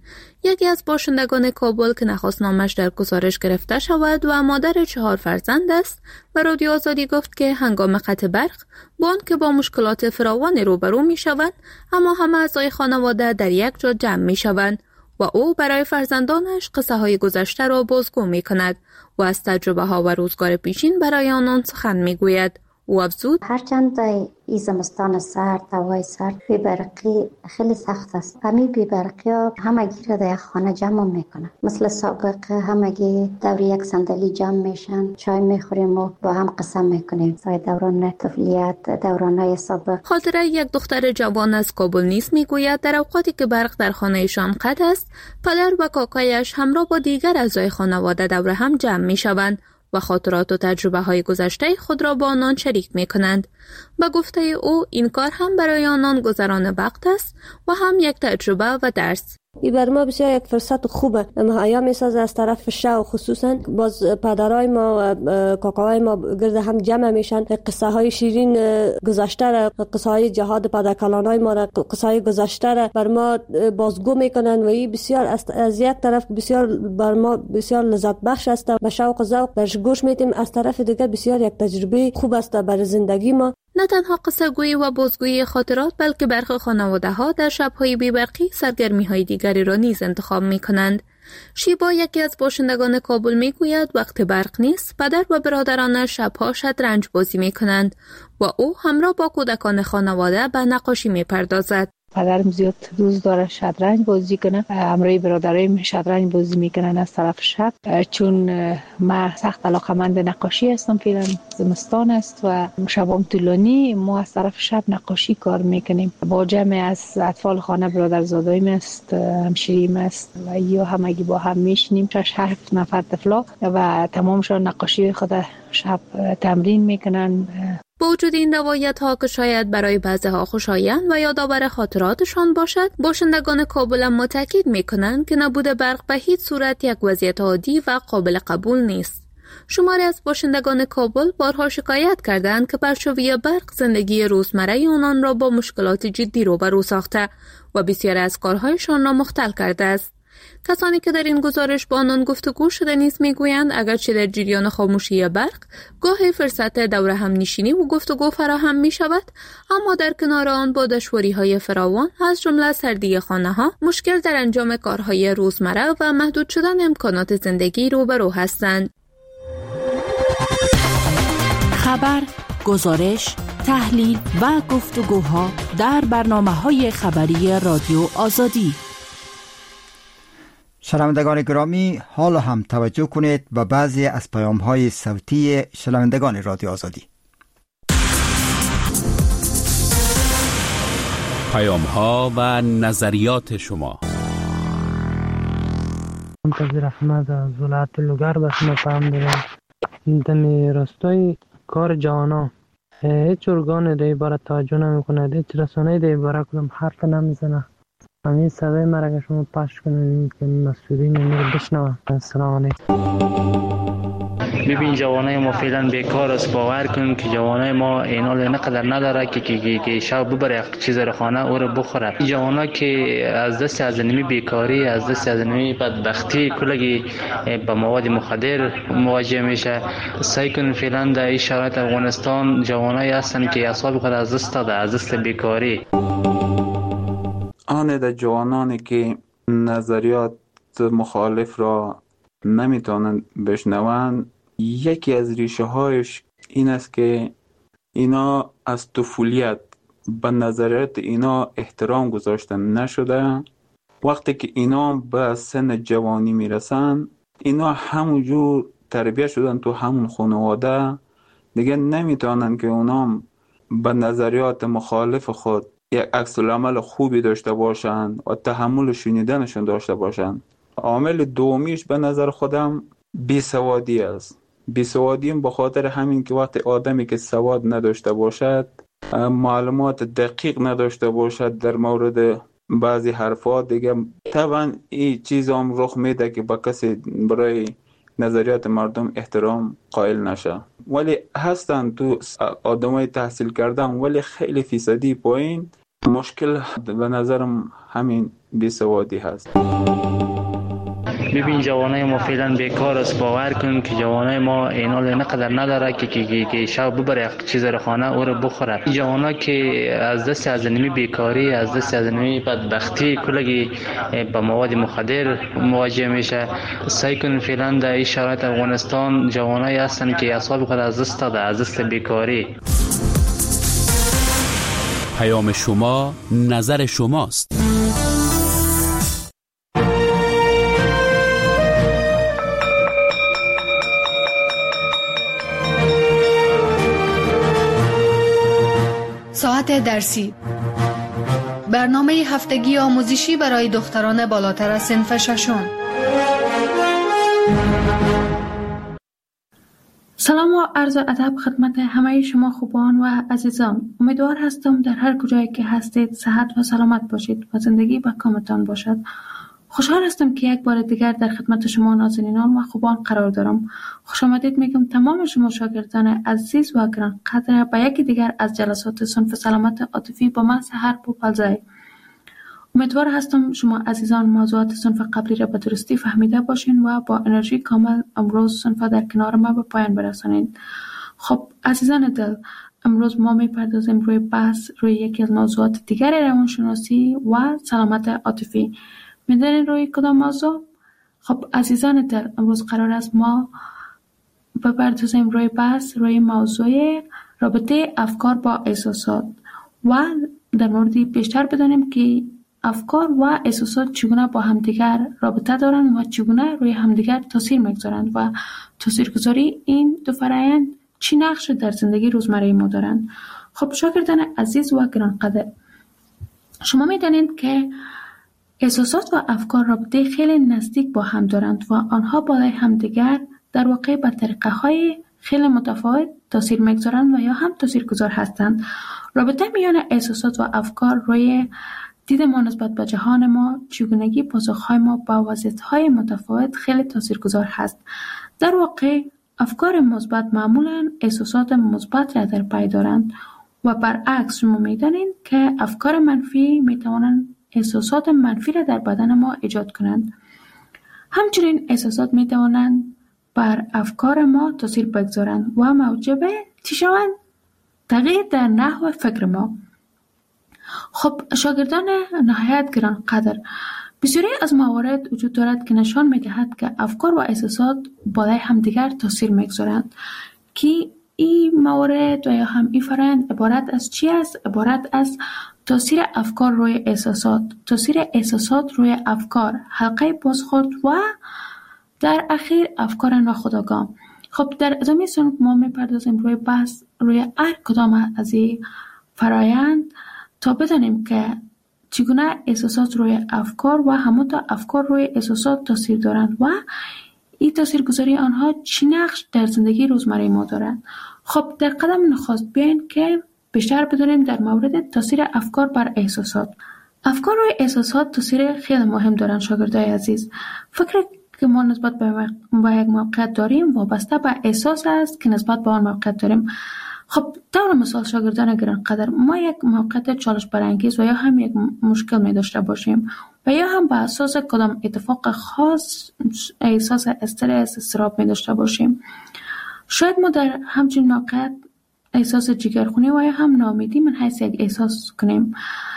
یکی از باشندگان کابل که نخواست نامش در گزارش گرفته شود و مادر 4 فرزند است و رادیو آزادی گفت که هنگام قطع برق با آنکه با مشکلات فراوانی روبرو می شوند، اما همه اعضای خانواده در یک جا جمع می شوند و او برای فرزندانش قصه های گذشته را بازگو می کند و از تجربه ها و روزگار پیشین برای آنان سخن می گوید. او افزود هرچند این زمستان سرد، هوای سرد، بی‌برقی خیلی سخت است. همین بی‌برقی ها همگی را در یک خانه جمع میکنه. مثل سابق همگی دور یک صندلی جمع میشن، چای میخوریم و با هم قسم میکنیم. سای دوران طفولیت، دورانهای سابق. خاطره یک دختر جوان از کابل نیز میگوید در اوقاتی که برق در خانهشان قطع است، پدر و کاکایش همراه با دیگر اعضای خانواده دور هم جمع میشوند و خاطرات و تجربه های گذشته خود را با آنان شریک می کنند. با گفته او این کار هم برای آنان گذران وقت است و هم یک تجربه و درس. این بر ما بسیار یک فرصت خوبه. مهیا میسازه از طرف شو، خصوصا باز پدرای ما و کاکاهای ما گرد هم جمع میشن، قصه های شیرین گذشته را، قصه های جهاد پدرکلانای ما را، قصه های گذشته را بر ما بازگو میکنن و این بسیار از یک طرف بسیار بر ما بسیار لذت بخش است و شوق و ذوق برش گوش میتیم. از طرف دیگر بسیار یک تجربه خوب است برای زندگی ما. نه تنها قصه گویی و بازگویی خاطرات، بلکه برخی خانواده ها در شب‌های بی‌برقی سرگرمی های دیگری را نیز انتخاب می کنند. شیبا یکی از باشندگان کابل می گوید وقت برق نیست، پدر و برادرانش شب‌ها شطرنج بازی می کنند و او همراه با کودکان خانواده به نقاشی می پردازد. پدرم زیاد دوست داره شطرنج بازی کنه، همراه برادرایم شطرنج بازی میکنن از طرف شب. چون من سخت علاقه‌مند نقاشی هستم، فعلا زمستان است و شبام طولانی، ما از طرف شب نقاشی کار میکنیم. با جمع از اطفال خانه برادرزادایم است، همشیریم است و یا همگی با هم میشینیم، 6-7 نفر طفلا و تمامشان نقاشی خود شب تمرین میکنن. با وجود این روایت ها که شاید برای بعضی ها خوشایند و یادآور خاطراتشان باشد، باشندگان کابل اما تاکید میکنند که نبود برق به هیچ صورت یک وضعیت عادی و قابل قبول نیست. شماری از باشندگان کابل بارها شکایت کردند که پرچاوی برق زندگی روزمره آنان را با مشکلات جدی روبرو ساخته و بسیاری از کارهایشان را مختل کرده است. کسانی که در این گزارش با آنان گفتگو شده نیز میگویند اگرچه در جریان خاموشی برق گاهی فرصت دور هم نشینی و گفتگو فراهم می شود، اما در کنار آن با دشواری های فراوان از جمله سردی خانه ها، مشکل در انجام کارهای روزمره و محدود شدن امکانات زندگی روبرو هستند. خبر، گزارش، تحلیل و گفتگوها در برنامه‌های خبری رادیو آزادی. شنوندگان گرامی، حالا هم توجه کنید به بعضی از پیام‌های صوتی شنوندگان رادیو آزادی. پیام‌ها و نظریات شما. منتظر احمد از ولایت لوگر به شما پیام دارم. دمی راستای کار جوانا هیچ ارگان در عبارت توجه نمی‌کند، هیچ رسانه‌ای در عبارت کدام حرف نمیزنه. همین صدای مرا که شما پخش کنید که مسئولین این رو بشنوند. السلام علیکم. ببین جوانای ما فعلا بیکار است. باور کن که جوانای ما اینال نقدر نداره که شب ببره چیز رو خانه او رو بخوره. این جوانا که از دست از نمی بیکاری، از دست از نمی بدبختی کلگی به مواد مخدر مواجه میشه. سعی کن فعلا در این شرایط افغانستان جوانای هستن که اعصاب خود از دست داده، از دست بیکاری. آن در جوانانی که نظریات مخالف را نمیتونن بشنوند، یکی از ریشه هایش این است که اینا از طفولیت به نظریات اینا احترام گذاشته نشده. وقتی که اینا به سن جوانی میرسن، اینا همونجور تربیت شدن تو همون خانواده، دیگه نمیتونن که اونا به نظریات مخالف خود یک عکس العمل خوبی داشته باشند و تحمل شنیدنشون داشته باشند. عامل دومیش به نظر خودم بیسوادی است. بیسوادی به خاطر همین که وقتی آدمی که سواد نداشته باشد، معلومات دقیق نداشته باشد در مورد بعضی حرفات، دیگه طبعا این چیز هم رخ میده که با کسی برای نظریات مردم احترام قائل نشه. ولی هستن تو آدمای تحصیل کردن ولی خیلی فیصدی پایین. مشکل به نظرم همین بیسوادی هست. ببین جوانای ما فعلا بیکار است. باور کن که جوانای ما اینال نقدر نداره که شب ببره چیز رو خانه او رو بخوره. جوانا که از دست از نمی بیکاری، از دست از نمی بدبختی کلگی با مواد مخدر مواجه میشه. سعی کن فعلا در این شرایط افغانستان جوانای هستن که اعصاب خود از دست داده، از دست بیکاری. پیام شما، نظر شماست. ساعت درسی، برنامه هفتگی آموزشی برای دختران بالاتر از صنف ششم. سلام و عرض ادب خدمت همه شما خوبان و عزیزان. امیدوار هستم در هر کجایی که هستید صحت و سلامت باشید و زندگی با کامتان باشد. خوشحال هستم که یک بار دیگر در خدمت شما نازنینان و خوبان قرار دارم. خوش آمدید میگم تمام شما شاگردان عزیز و گرانقدر به یکی دیگر از جلسات صنف سلامت عاطفی با من سحر بوپلزای. امیدوار هستم شما عزیزان موضوعات صنف قبلی را به درستی فهمیده باشین و با انرژی کامل امروز صنف در کنار ما به پایان برسانید. خب عزیزان دل، امروز ما میپردازیم روی بحث روی یکی از موضوعات دیگر روانشناسی و سلامت عاطفی. میدونین روی کدام موضوع؟ خب عزیزان دل، امروز قرار است ما بپردازیم روی بحث روی موضوع رابطه افکار با احساسات و در موردی بیشتر بدانیم که افکار و احساسات چگونه با همدیگر رابطه دارند و چگونه روی همدیگر تاثیر میگذارند و تاثیرگذاری این دو فرآیند چی نقش در زندگی روزمره ما دارند. خب شاگردان عزیز و گرانقدر، شما میدانید که احساسات و افکار رابطه خیلی نزدیک با هم دارند و آنها بالای همدیگر در واقع به طریقه‌های خیلی متفاوت تاثیر میگذارند و یا هم تاثیرگذار هستند. رابطه میان احساسات و افکار روی دید ما نسبت به جهان ما، چگونگی پاسخهای ما با وضعیت‌های متفاوت خیلی تاثیرگذار هست. در واقع افکار مثبت معمولاً احساسات مثبت را در پی دارند و برعکس شما می‌دانید که افکار منفی می‌توانند احساسات منفی را در بدن ما ایجاد کنند. همچنین احساسات می‌توانند بر افکار ما تاثیر بگذارند و موجب شوند تغییر در نحو فکر ما. خب شاگردان نهایت گرانقدر، بسیاری از موارد وجود دارد که نشان می‌دهد که افکار و احساسات بالای همدیگر تاثیر می‌گذارند که این موارد و یا هم این فرآیند عبارت از چی است؟ عبارت از تاثیر افکار روی احساسات، تاثیر احساسات روی افکار، حلقه بازخورد و در اخیر افکار ناخودآگاه. خب در ادامه صنف ما می‌پردازیم روی بحث روی هر کدام از این فرآیند تا بدانیم که چگونه احساسات روی افکار و همانطور افکار روی احساسات تاثیر دارند و این تاثیرگذاری آنها چی نقش در زندگی روزمره ما دارند. خب در قدم نخست بیاین که بیشتر بدونیم در مورد تاثیر افکار بر احساسات. افکار روی احساسات تاثیر خیلی مهم دارند شاگردای عزیز. فکر که ما نسبت به یک موقعیت داریم وابسته به احساس است که نسبت به آن موقعیت داریم. خب طور مثال شاگردان گرانقدر، ما یک موقعیت چالش برانگیز و یا هم یک مشکل می داشته باشیم و یا هم به اساس کدام اتفاق خاص احساس استرس، اضطراب می داشته باشیم. شاید ما در همچین موقعیت احساس جگرخونی و یا هم ناامیدی من حیث یک احساس کنیم.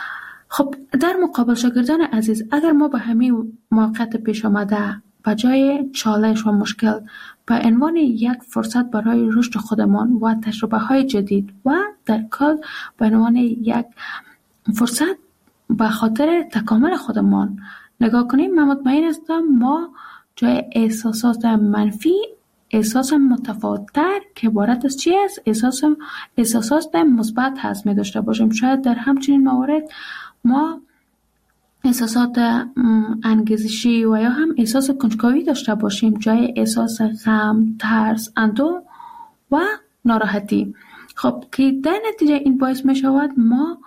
خب در مقابل شاگردان عزیز، اگر ما به همین موقعیت پیش آمده به جای چالش و مشکل به عنوان یک فرصت برای رشد خودمان و تجربه های جدید و در کل به عنوان یک فرصت به خاطر تکامل خودمان نگاه کنیم، من مطمئن هستم ما جای احساسات منفی احساس متفاوت‌تر که عبارت از چی است؟ احساسات مثبت هست می داشته باشیم. شاید در همچنین موارد ما احساسات انگیزشی و یا هم احساس کنجکاوی داشته باشیم جای احساس غم، ترس، اندوه و ناراحتی. خب که در نتیجه این باعث می شود ما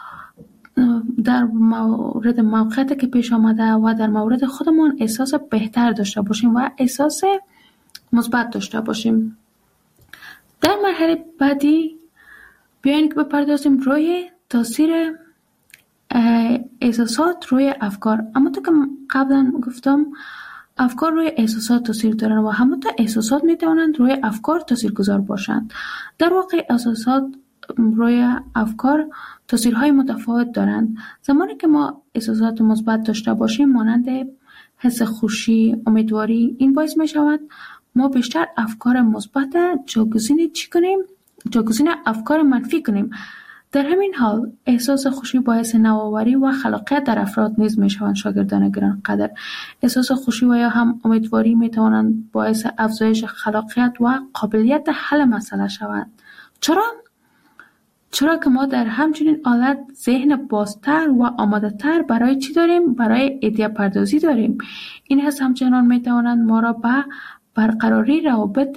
در مورد موقعیتی که پیش آمده و در مورد خودمان احساس بهتر داشته باشیم و احساس مثبت داشته باشیم. در مرحله بعدی بیاین که بپردازیم روی تاثیر احساسات روی افکار. اما تو که قبلا گفتم افکار روی احساسات تاثیر دارن و همونطور احساسات میتوانند روی افکار تاثیرگذار باشند. در واقع احساسات روی افکار تاثیرهای متفاوت دارند. زمانی که ما احساسات مثبت داشته باشیم مانند حس خوشی، امیدواری، این باعث می شود ما بیشتر افکار مثبت جایگزین افکار منفی کنیم. در همین حال احساس خوشی باعث نوآوری و خلاقیت در افراد نیز می شوند. شاگردان گرانقدر، احساس خوشی و یا هم امیدواری می توانند باعث افزایش خلاقیت و قابلیت حل مسئله شوند. چرا که ما در همچنین حالت ذهن بازتر و آماده تر برای چی داریم؟ برای ایده پردازی داریم. این حس همچنان می توانند ما را به برقراری روابط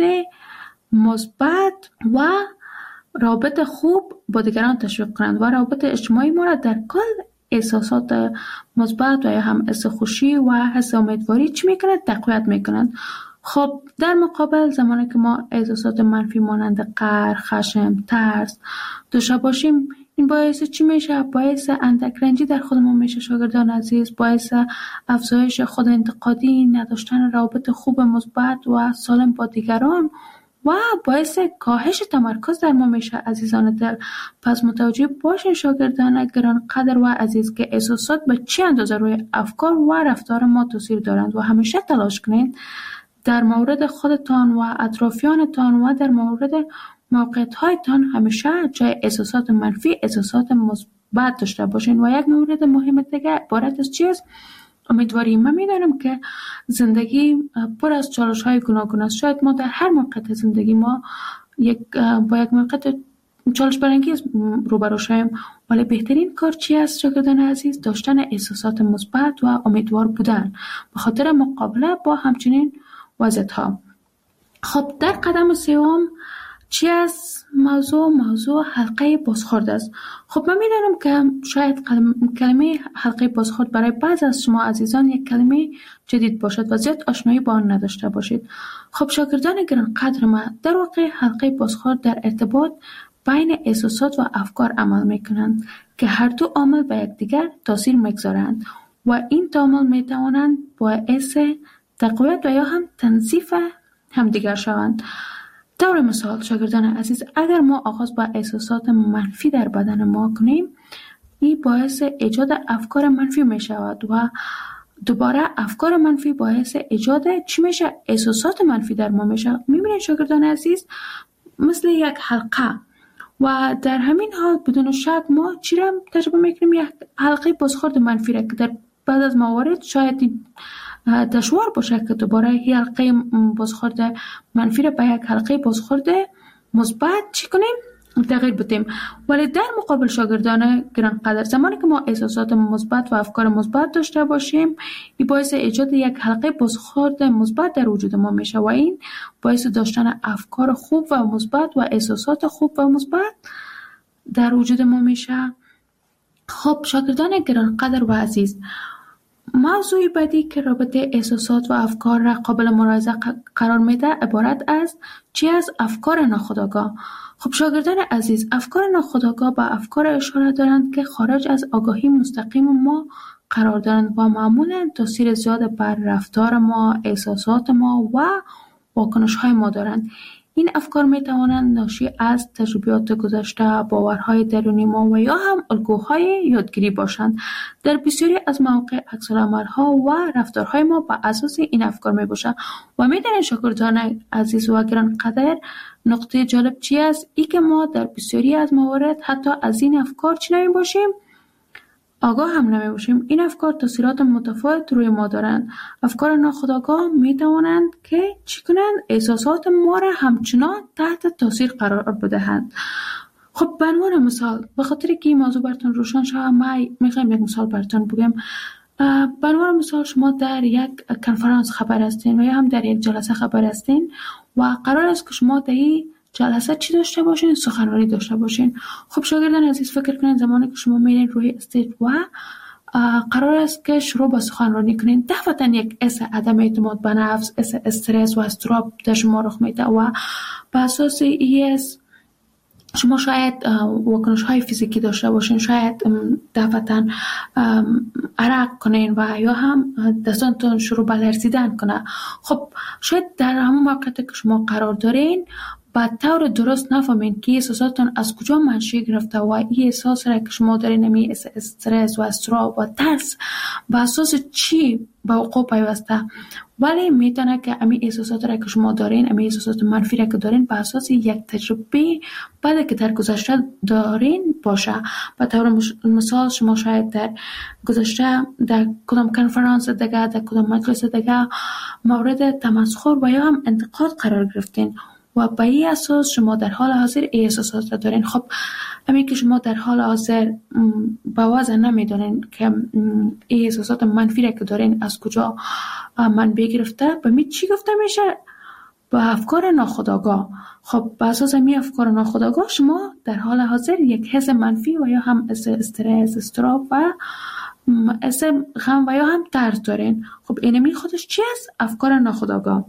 مثبت و روابط خوب با دیگران تشویق کنند و روابط اجتماعی ما را در کل احساسات مثبت و یا هم حس خوشی و حس امیدواری چی میکنند؟ تقویت میکنند. خب در مقابل زمانی که ما احساسات منفی مانند قهر، خشم، ترس داشته باشیم، این باعث چی میشه؟ باعث اندک رنجی در خودمون میشه. شاگردان عزیز، باعث افزایش خود انتقادی، نداشتن روابط خوب مثبت و سالم با دیگران و باعث کاهش تمرکز در ما میشه. عزیزان دل، پس متوجه باشین شاگردان گرانقدر و عزیز که احساسات به چه اندازه روی افکار و رفتار ما تاثیر دارند و همیشه تلاش کنید در مورد خودتان و اطرافیانتان و در مورد موقعیت‌هایتان همیشه جای احساسات منفی احساسات مثبت داشته باشین. و یک مورد مهم دیگه عبارت از چیست؟ امیدواری. من میدانم که زندگی پر از چالش‌های گوناگون است. شاید ما در هر موقعیت زندگی ما با یک موقعیت چالش برانگیز روبرو شویم، ولی بهترین کار چی است شاگردان عزیز؟ داشتن احساسات مثبت و امیدوار بودن به خاطر مقابله با همچنین وضعیت‌ها. خب در قدم سوم چی است؟ موضوع حلقه بازخورد است. خب من میدانم که شاید کلمه حلقه بازخورد برای بعض از شما عزیزان یک کلمه جدید باشد و زیاد آشنایی با آن نداشته باشید. خب شاگردان گرانقدر من، در واقع حلقه بازخورد در ارتباط بین احساسات و افکار عمل میکنند که هر دو عامل به یکدیگر تاثیر میگذارند و این دو عامل میتوانند باعث تقویت و یا هم تنظیف همدیگر شوند. طور مثال شاگردان عزیز، اگر ما آغاز با احساسات منفی در بدن ما کنیم، این باعث ایجاد افکار منفی می شود و دوباره افکار منفی باعث ایجاد چی میشه؟ احساسات منفی در ما میشه. میبینید شاگردان عزیز مثل یک حلقه و در همین حال بدون شک ما چی را تجربه میکنیم؟ یک حلقه بازخورد منفی را که در بعد از موارد شاید دشوار باشه که دوباره یک حلقه بازخورد منفی را به یک حلقه بازخورد مثبت چی کنیم؟ تغییر بدیم. ولی در مقابل شاگردان گرانقدر، زمانی که ما احساسات مثبت و افکار مثبت داشته باشیم، این باعث ایجاد یک حلقه بازخورد مثبت در وجود ما میشه و این باعث داشتن افکار خوب و مثبت و احساسات خوب و مثبت در وجود ما میشه. خب شاگردان گرانقدر و عزیز، موضوع بعدی که رابطه احساسات و افکار را قابل ملاحظه قرار میده عبارت از چی از افکار ناخودآگاه. خب شاگردان عزیز، افکار ناخودآگاه به افکار اشاره دارند که خارج از آگاهی مستقیم ما قرار دارند و معمولا تاثیر زیاد بر رفتار ما، احساسات ما و واکنش‌های ما دارند. این افکار می توانند ناشی از تجربیات گذشته، باورهای درونی ما و یا هم الگوهای یادگیری باشند. در بسیاری از مواقع عکس‌العمل‌ها و رفتارهای ما بر اساس این افکار می باشند و می دانید شاگردان عزیز و گرانقدر، نقطه جالب چی است؟ ای که ما در بسیاری از موارد حتی از این افکار چی نمی باشیم؟ آگاه هم نمی باشیم. این افکار تاثیرات متفاوت روی ما دارند. افکار ناخودآگاه می توانند که چی کنند؟ احساسات ما را همچنان تحت تاثیر قرار بدهند. خب به عنوان مثال، به خاطر که این موضوع براتون روشن شود، ما میخوایم یک مثال براتون بگم. به عنوان مثال، شما در یک کنفرانس خبر هستین و یا هم در یک جلسه خبر هستین و قرار است که شما در این جلسه چی داشته باشین؟ سخنرانی داشته باشین. خب شاگردان عزیز، فکر کنین زمانی که شما میرین روی استیج و قرار است که شروع به سخنرانی کنین، دفعتا یک حس عدم اعتماد به نفس، استرس و اضطراب در شما رخ میده و به اساس این شما شاید واکنش های فیزیکی داشته باشین، شاید دفعتا عرق کنین و یا هم دستانتون شروع به لرزیدن کنه. خب شاید در همون موقعیتی که شما قرار دارین با طور درست نفهمین که احساساتتون از کجا منشأ گرفته و این احساس را که شما دارین، نمی استرس و اضطراب و ترس به اساس چی به وقوع پیوسته، ولی میتونه که امی احساسات را که شما دارین، امی احساسات منفی را که دارین به اساس یک تجربه بعد که در گذشته دارین باشه. به طور مثال شما شاید در گذشته در کدام کنفرانس دیگه، در کدام مجلس دیگه مورد تمسخر و یا هم انتقاد قرار گرفتین و به این اساس شما در حال حاضر احساسات را دارین. خب همین که شما در حال حاضر با وضع نمیدونین که احساسات منفی را که دارین از کجا منبع گرفته، به می چی گفته میشه؟ به افکار ناخودآگاه. خب به اساس می افکار ناخودآگاه شما در حال حاضر یک حس منفی و یا هم استرس، اضطراب و حس غم و یا هم ترس دارین. خب اینمی خودش چی است؟ افکار ناخودآگاه.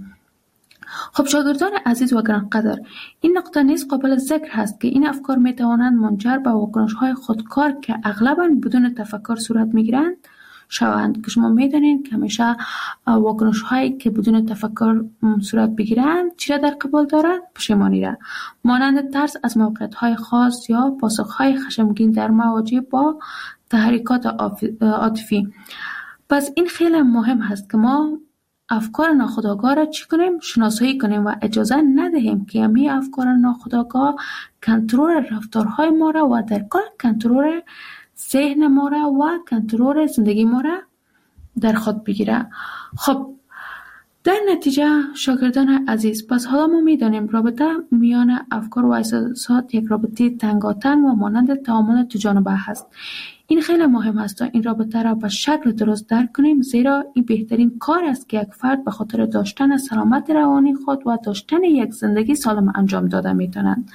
خب شاگردان عزیز و گرانقدر، این نقطه نیز قابل ذکر هست که این افکار می توانند منجر به واکنش‌های خودکار که اغلباً بدون تفکر صورت می‌گیرند شوند، که شما می‌دانید که همیشه واکنش‌هایی که بدون تفکر صورت بگیرند چی را در قبال دارند؟ پشیمانی را، مانند ترس از موقعیت‌های خاص یا پاسخ‌های خشمگین در مواجه با تحریکات عاطفی. پس این خیلی مهم هست که ما افکار ناخودآگاه را چی کنیم؟ شناسایی کنیم و اجازه ندهیم که همین افکار ناخودآگاه کنترل رفتارهای ما را و در کل کنترل ذهن ما را و کنترل زندگی ما را در خود بگیره. خب در نتیجه شاگردان عزیز، پس حالا ما میدانیم رابطه میان افکار و احساسات یک رابطه تنگاتنگ و مانند تعامل دو جانبه هست. این خیلی مهم است تا این رابطه را به شکل درست درک کنیم، زیرا این بهترین کار است که یک فرد به خاطر داشتن سلامت روانی خود و داشتن یک زندگی سالم انجام داده میتونند.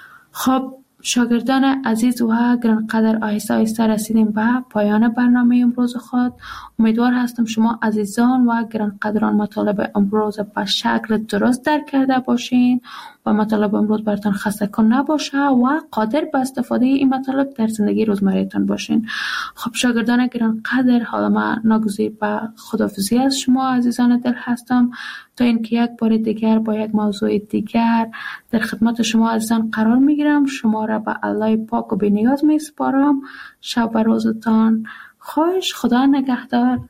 خب شاگردان عزیز و گرانقدر، آهسته آهسته رسیدیم به پایان برنامه امروز خود. امیدوار هستم شما عزیزان و گرانقدران مطالب امروز به شکل درست درک کرده باشین و مطالب امروز براتون خسته کن نباشه و قادر به استفاده این مطالب در زندگی روزمره‌تان باشین. خب شاگردان گرانقدر، حالا من ناگزیر به خداحافظی از شما عزیزان دل هستم تا اینکه یک بار دیگر با یک موضوع دیگر در خدمت شما عزیزان قرار میگیرم. شما را به الله پاک و بی‌نیاز میسپارم. شب و روزتان خوش. خدا نگهدار.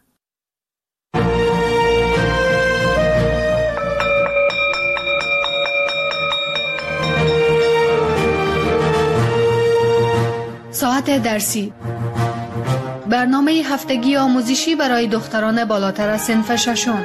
ساعت درسی، برنامه هفتگی آموزشی برای دختران بالاتر از صنف ششم.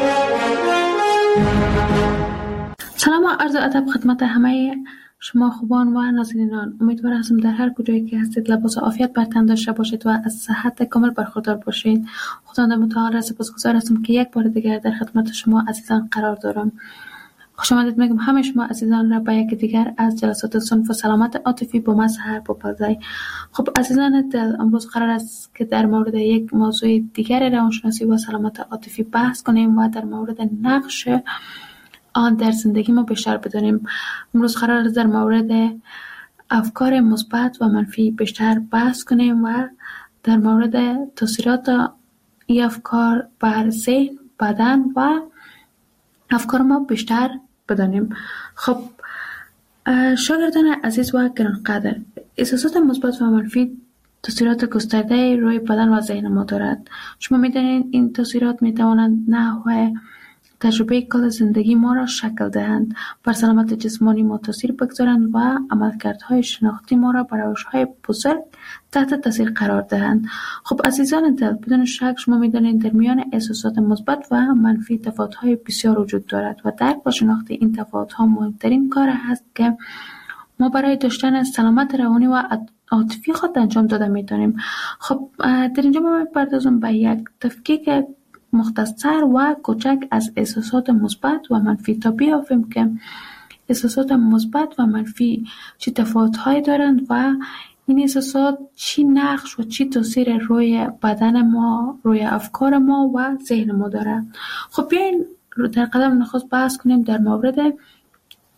سلام و عرض ادب خدمت همه شما خوبان و نازنینان. امیدوار هستم در هر کجایی که هستید لباس عافیت بر تن داشته باشید و از صحت کامل برخوردار باشید. خداوند متعال را سپاسگزار هستم که یک بار دیگر در خدمت شما عزیزان قرار دارم. خوش آمدید میگم همه شما عزیزان را به یک دیگر از جلسات صنف سلامت عاطفی با مظهر بپذیرید. خب عزیزان دل، امروز قرار است که در مورد یک موضوع دیگر روانشناسی و سلامت عاطفی بحث کنیم و در مورد نقش آن در زندگی ما بیشتر بدانیم. امروز قرار است در مورد افکار مثبت و منفی بیشتر بحث کنیم و در مورد تاثیرات این افکار بر ذهن، بدن و افکار ما بیشتر بدانیم. خب شاگردان عزیز و گرانقدر، احساسات مثبت و منفی تاثیرات گسترده روی بدن و ذهن ما دارد. شما می‌دانید این تاثیرات می‌توانند نحو تجربه کل زندگی ما را شکل دهند، بر سلامت جسمانی ما تاثیر بگذارند و عملکردهای شناختی ما را بر روش‌های بزرگ تحت تاثیر قرار دهند. خب عزیزان دل، بدون شک شما می‌دانید در میان احساسات مثبت و منفی تفاوت‌های بسیار وجود دارد و درک و شناخت این تفاوت‌ها مهمترین کار است که ما برای داشتن سلامت روانی و عاطفی خود انجام داده می‌دانیم. خب در اینجا ما می‌پردازم به یک تفکیک مختصر و کوچک از احساسات مثبت و منفی تا بیافیم که احساسات مثبت و منفی چه تفاوت‌هایی دارند و این احساسات چی نقش و چی تاثیر روی بدن ما، روی افکار ما و ذهن ما دارند. خب بیاین در قدم نخست بحث کنیم در مورد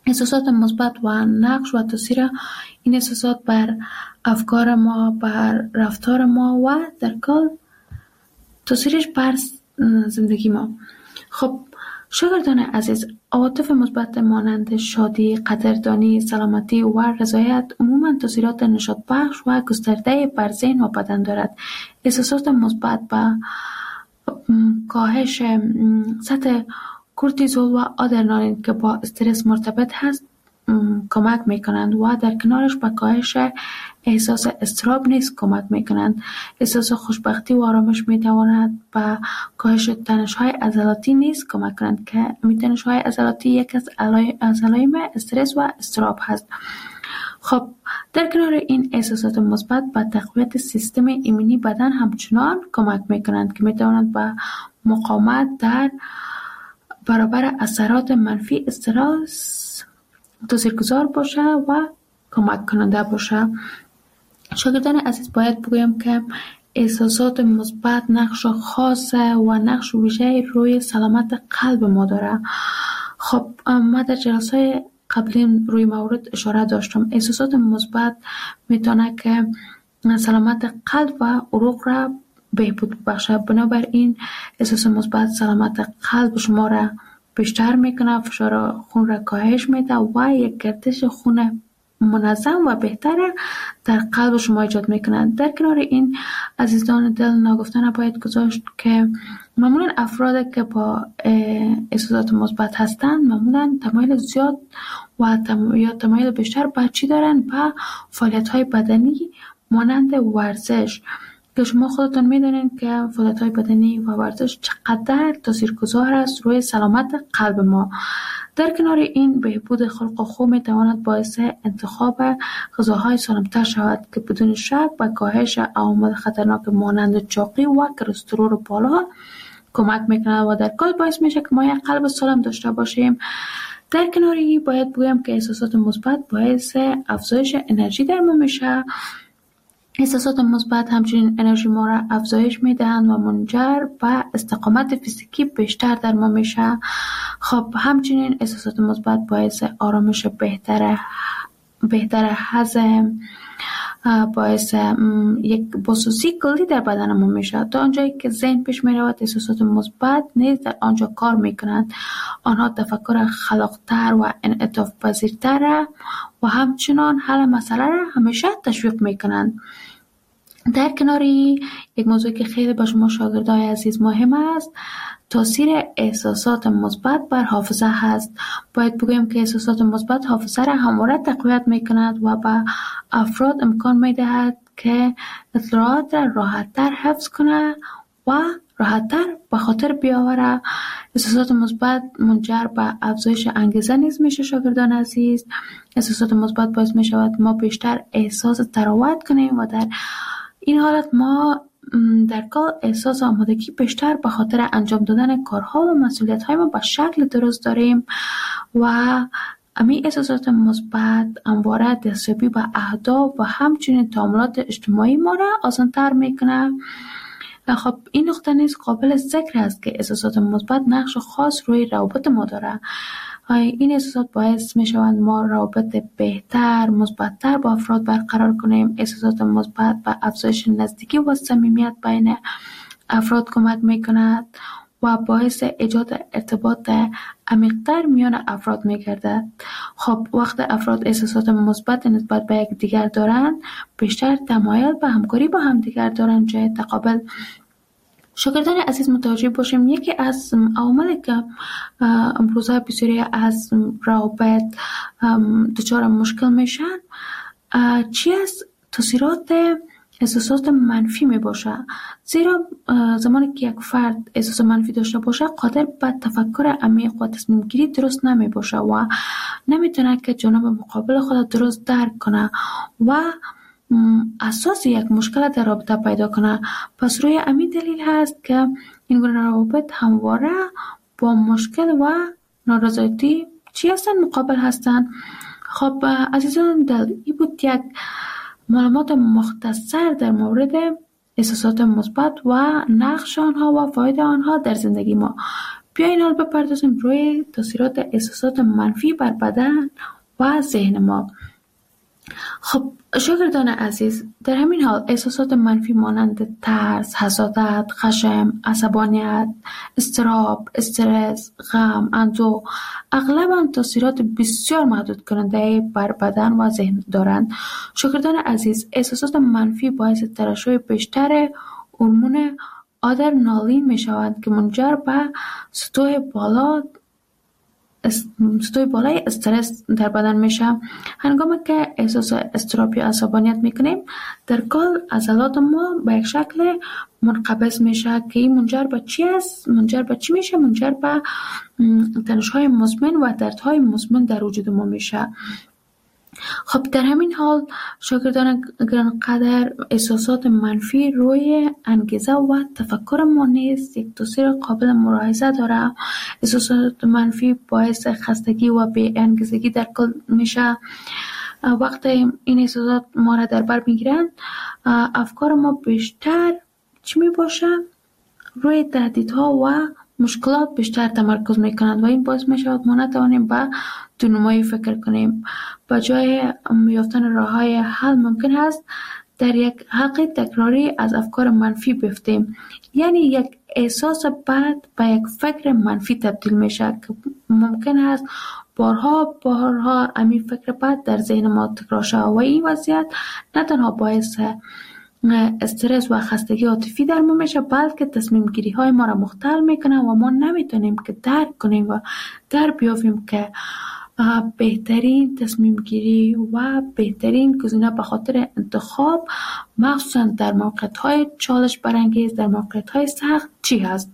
احساسات مثبت و نقش و تاثیر این احساسات بر افکار ما، بر رفتار ما و در کل تاثیرش بر زندگی ما. خب شاگردان عزیز، عواطف مثبت مانند شادی، قدردانی، سلامتی و رضایت عموماً تاثیرات نشاط بخش و گسترده بر ذهن و بدن دارد. احساسات مثبت با کاهش سطح کورتیزول و آدرنالین که با استرس مرتبط هست کمک میکنند و در کنارش به کاهش احساس اضطراب نیز کمک میکنند. احساس خوشبختی و آرامش میتواند به کاهش تنش‌های عضلاتی نیز کمک کنند که تنش‌های عضلاتی یک از علائم استرس و اضطراب هست. خب در کنار این احساسات مثبت به تقویت سیستم ایمنی بدن همچنان کمک میکنند که میتواند به مقاومت در برابر اثرات منفی استرس تاثیرگذار باشه و کمک کننده باشه. شاگردان عزیز، باید بگویم که احساسات مثبت نقش خاص و نقش ویژه روی سلامت قلب ما داره. خب ما در جلسه قبلی روی مورد اشاره داشتم. احساسات مثبت میتونه که سلامت قلب و عروق را بهبود بخشه. بنابراین احساس مثبت سلامت قلب شما را بیشتر میکنه، فشار خون را کاهش میده و یک گردش خون منظم و بهتر در قلب شما ایجاد میکنه. در کنار این عزیزان دل ناگفتن باید گذاشت که معمولا افراد که با احساسات مثبت هستند معمولا تمایل زیاد و یا تمایل بیشتر به چی دارن؟ به فعالیت های بدنی مانند ورزش، که شما خودتون میدونین که فعالیت‌های بدنی و ورزش چقدر تاثیرگذار است روی سلامت قلب ما. در کنار این بهبود خلق خو میتواند باعث انتخاب غذاهای سالم‌تر شود که بدون شک به کاهش عوامل خطرناک مانند چاقی و کلسترول بالا کمک میکنه و در کل باعث میشه که ما یک قلب سالم داشته باشیم. در کنار این باید بگویم که احساسات مثبت باعث افزایش انرژی در ما میشه. احساسات مثبت همچنین انرژی ما را افزایش میدهند و منجر به استقامت فیزیکی بیشتر در ما میشه. خب همچنین احساسات مثبت باعث آرامش بهتر هضم، باعث یک بسوزی کلی در بدن ما میشه. تا آنجایی که ذهن پیش میرود احساسات مثبت نیز در آنجا کار میکنند. آنها تفکر خلاقتر و انعطاف پذیرتر و همچنان حل مسئله را همیشه تشویق میکنند. در کناری یک موضوع که خیلی با شما شاگردای عزیز مهم است، تاثیر احساسات مثبت بر حافظه هست. باید بگویم که احساسات مثبت حافظه را همواره تقویت میکند و به افراد امکان میدهد که اطلاعات را راحت‌تر حفظ کنه و راحت‌تر به خاطر بیاوره. احساسات مثبت منجر به افزایش انگیزه نیز میشه. شاگردان عزیز، احساسات مثبت باعث میشود ما بیشتر احساس تراوت کنیم و در این حالت ما در کل احساس آمادگی بیشتر به خاطر انجام دادن کارها و مسئولیت‌های ما به شکل درست داریم و امی احساسات مثبت همواره دستیابی به اهداف و همچنین تعاملات اجتماعی ما را آسان‌تر میکنه. خب این نقطه نیز قابل ذکر است که احساسات مثبت نقش خاص روی روابط ما داره. این احساسات باعث می شوند ما روابط بهتر، مثبت‌تر با افراد برقرار کنیم. احساسات مثبت به افزایش نزدیکی و صمیمیت بین افراد کمک می کند و باعث ایجاد ارتباط عمیق‌تر میان افراد می گردد. خب وقت افراد احساسات مثبت نسبت به یک دیگر دارند، بیشتر تمایل به همکاری با هم دیگر دارند جای تقابل. شاگردان عزیز متوجه باشیم یکی از عواملی که امروزه بسیاری از روابط دچار مشکل میشن چی از تاثیرات احساسات منفی می باشه. زیرا زمانی که یک فرد احساس منفی داشته باشه قادر به تفکر عمیق و تصمیم گیری درست نمی باشه و نمیتونه که جانب مقابل خود درست درک کنه و اساس یک مشکل در رابطه پیدا کنه. پس روی همین دلیل هست که این گونه روابط همواره با مشکل و نارضایتی چی هستن؟ مقابل هستن. خب عزیزان دل، این بود یک معلومات مختصر در مورد احساسات مثبت و نقش آنها و فاید آنها در زندگی ما. بیاین حال بپردازیم روی تاثیرات احساسات منفی بر بدن و ذهن ما. خب شاگردان عزیز، در همین حال احساسات منفی مانند ترس، حسادت، خشم، عصبانیت، اضطراب، استرس، غم، اندوه اغلباً تاثیرات بسیار محدود کننده بر بدن و ذهن دارند. شاگردان عزیز، احساسات منفی باعث ترشح بیشتر هورمون آدرنالین می شوند که منجر به سطوح بالای استرس در بدن میشه. هنگامی که احساس اضطراب یا عصبانیت میکنیم، در کل عضلات ما به یک شکل منقبض میشه که این منجر به چی است؟ منجر به چی میشه؟ منجر به تنش‌های مزمن و دردهای مزمن در وجود ما میشه. خب در همین حال شاگردان گرانقدر، احساسات منفی روی انگیزه و تفکر ما نیز یک تاثیر قابل ملاحظه داره. احساسات منفی باعث خستگی و بی انگیزگی در کل میشه. وقتی این احساسات ما را در بر میگیرن، افکار ما بیشتر چی می باشه؟ روی تهدیدها و مشکلات بیشتر تمرکز میکنند و این باعث میشود ما نتوانیم به دونمایی فکر کنیم. با جای یافتن راه‌های حل ممکن است در یک حلقه تکراری از افکار منفی بیفتیم. یعنی یک احساس بد به یک فکر منفی تبدیل میشه که ممکن است بارها همین فکر بد در ذهن ما تکرار شود و این وضعیت نه تنها باعث استرس و خستگی عاطفی در ما میشه، بلکه تصمیم گیری های ما را مختل میکنه و ما نمیتونیم که درک کنیم و در بیافیم که بهترین تصمیم گیری و بهترین گزینه به خاطر انتخاب، مخصوصا در موقعیت های چالش برانگیز، در موقعیت های سخت چی هست.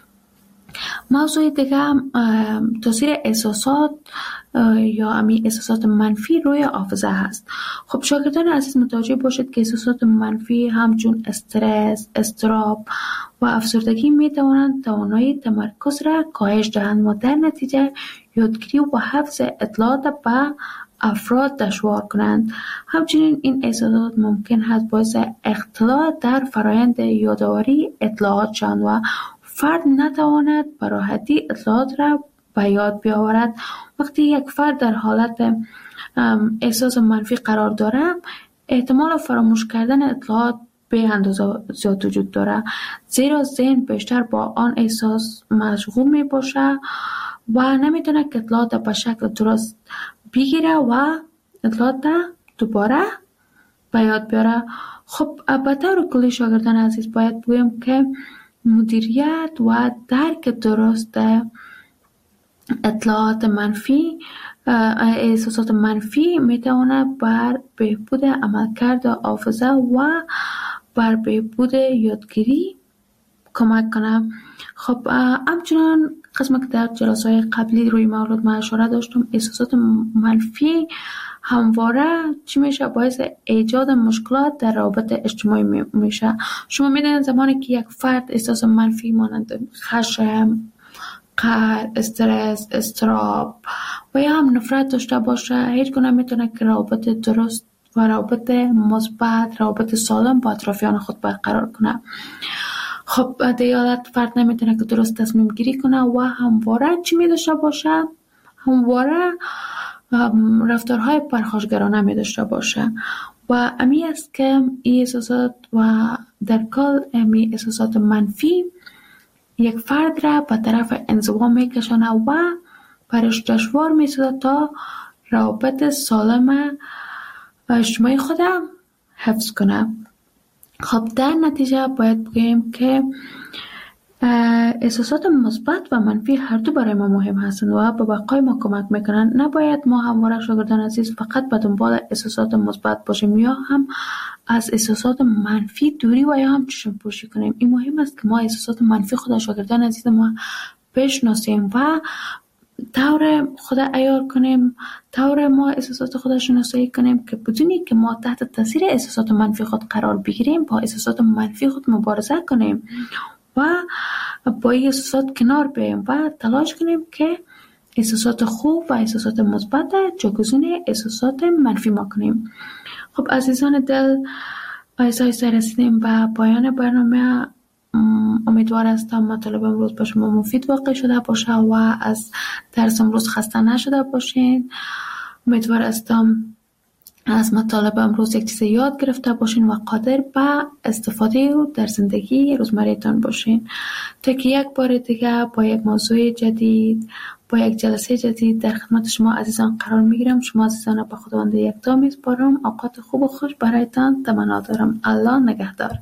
موضوع دیگه تاثیر احساسات یا احساسات منفی روی حافظه هست. خب شاگردان عزیز متوجه باشید که احساسات منفی همچون استرس، اضطراب و افسردگی می توانند توانایی تمرکز را کاهش دهند و در نتیجه یادگیری و حفظ اطلاعات به افراد دشوار کنند. همچنین این احساسات ممکن است باعث اختلال در فرایند یادآوری اطلاعات شوند و فرد نتواند به راحتی اطلاعات را به یاد بیاورد. وقتی یک فرد در حالت احساس منفی قرار دارد، احتمال فراموش کردن اطلاعات به اندازه زیاد وجود دارد، زیرا ذهن بیشتر با آن احساس مشغول می باشه و نمیتونه که اطلاعات به شکل درست بگیره و اطلاعات دوباره به یاد بیاره. خب به طور کلی شاگردان عزیز باید بگویم که مدیریت و درک درست اطلاعات منفی، احساسات منفی میتواند بر بهبود عملکرد حافظه و بر بهبود یادگیری کمک کنه. خب همچنان قسمی که در جلسه‌های قبلی روی موضوع ما اشاره داشتم، احساسات منفی همواره چی میشه؟ باعث ایجاد مشکلات در روابط اجتماعی میشه. شما میدونید زمانی که یک فرد احساس منفی مانند خشم، قهر، استرس، اضطراب و یا هم نفرت داشته باشه، هیچ گونه میتونه که روابط درست و روابط مثبت، روابط سالم با اطرافیان خود برقرار کنه. خب در حالت فرد نمیتونه که درست تصمیم گیری کنه و همواره چی میداشته باشه؟ همواره رفتارهای پرخاشگرانه می داشته باشه و امی است که این احساسات و در کل امی احساسات منفی یک فرد را به طرف انزوا می کشانه و برش دشوار می سازد تا روابط سالم اجتماعی خود حفظ کنه. خب در نتیجه باید بگیم که احساسات مثبت و منفی هر دو برای ما مهم هستند و به بقای ما کمک میکنند. نباید ما همواره شاگردان عزیز فقط به دنبال احساسات مثبت باشیم یا هم از احساسات منفی دوری و یا هم چشم پوشی کنیم. این مهم است که ما احساسات منفی خود شاگردان عزیز ما بشناسیم و طور خود عیار کنیم، طور ما احساسات خود شناسایی کنیم که بدونی که ما تحت تاثیر احساسات منفی خود قرار بگیریم، با احساسات منفی خود مبارزه کنیم و با این احساسات کنار بیاییم و تلاش کنیم که احساسات خوب و احساسات مثبت جایگزین احساسات منفی ما کنیم. خب عزیزان دل، آیسته رسیدیم به پایان برنامه امیدوار هستم مطالب امروز به شما مفید واقع شده باشه و از درس امروز خسته نشده باشین. امیدوار هستم از مطالب امروز یک چیز یاد گرفته باشین و قادر به استفاده در زندگی روزمره‌تان باشین. تا که یک بار دیگه با یک موضوع جدید، با یک جلسه جدید در خدمت شما عزیزان قرار میگیرم. شما عزیزان به خداوند یکتا میسپارم. اوقات خوب و خوش برایتان تمنا دارم. الله نگهدار.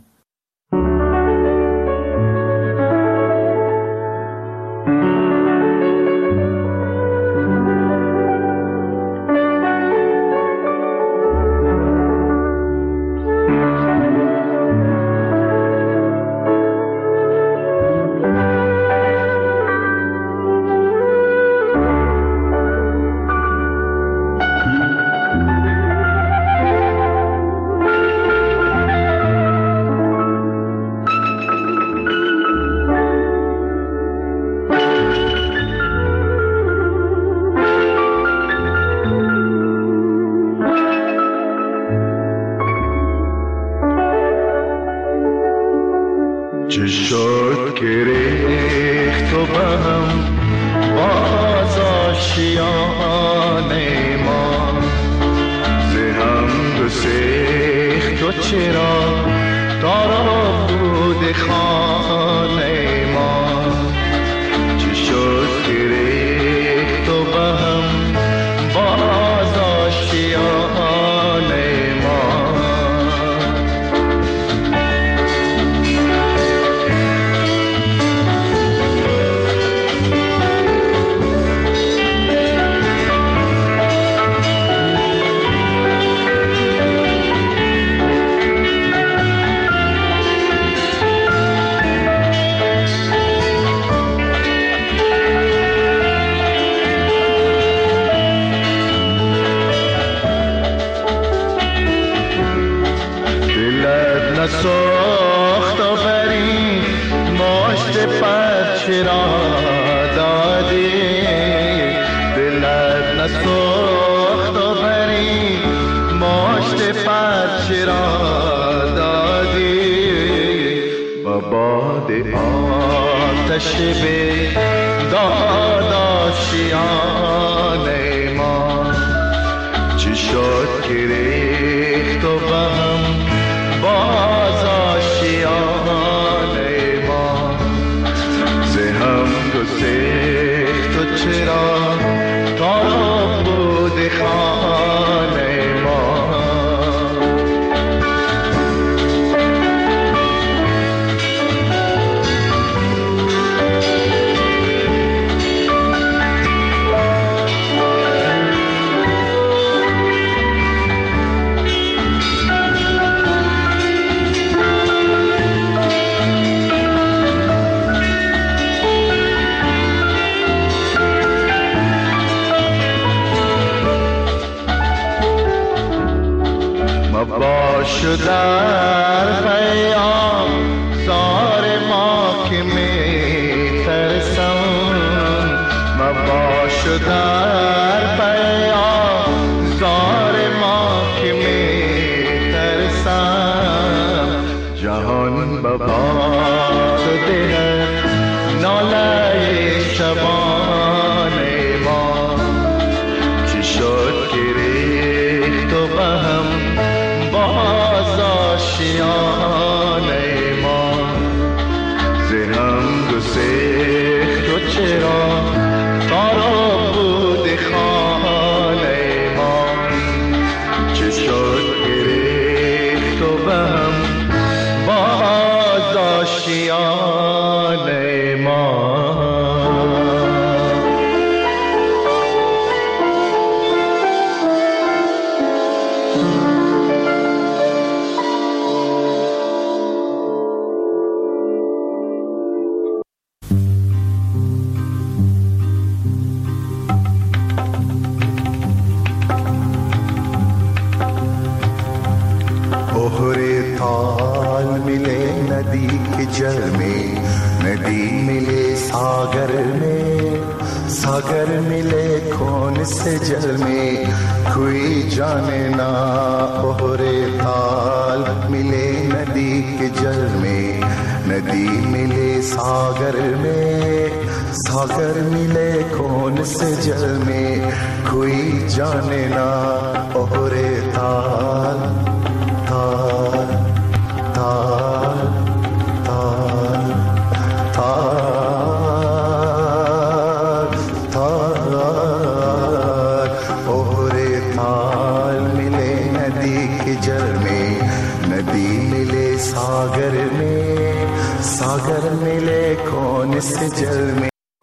नदी मिले सागर में, सागर मिले कौन से जल में, कोई जाने ना ओरे ताल।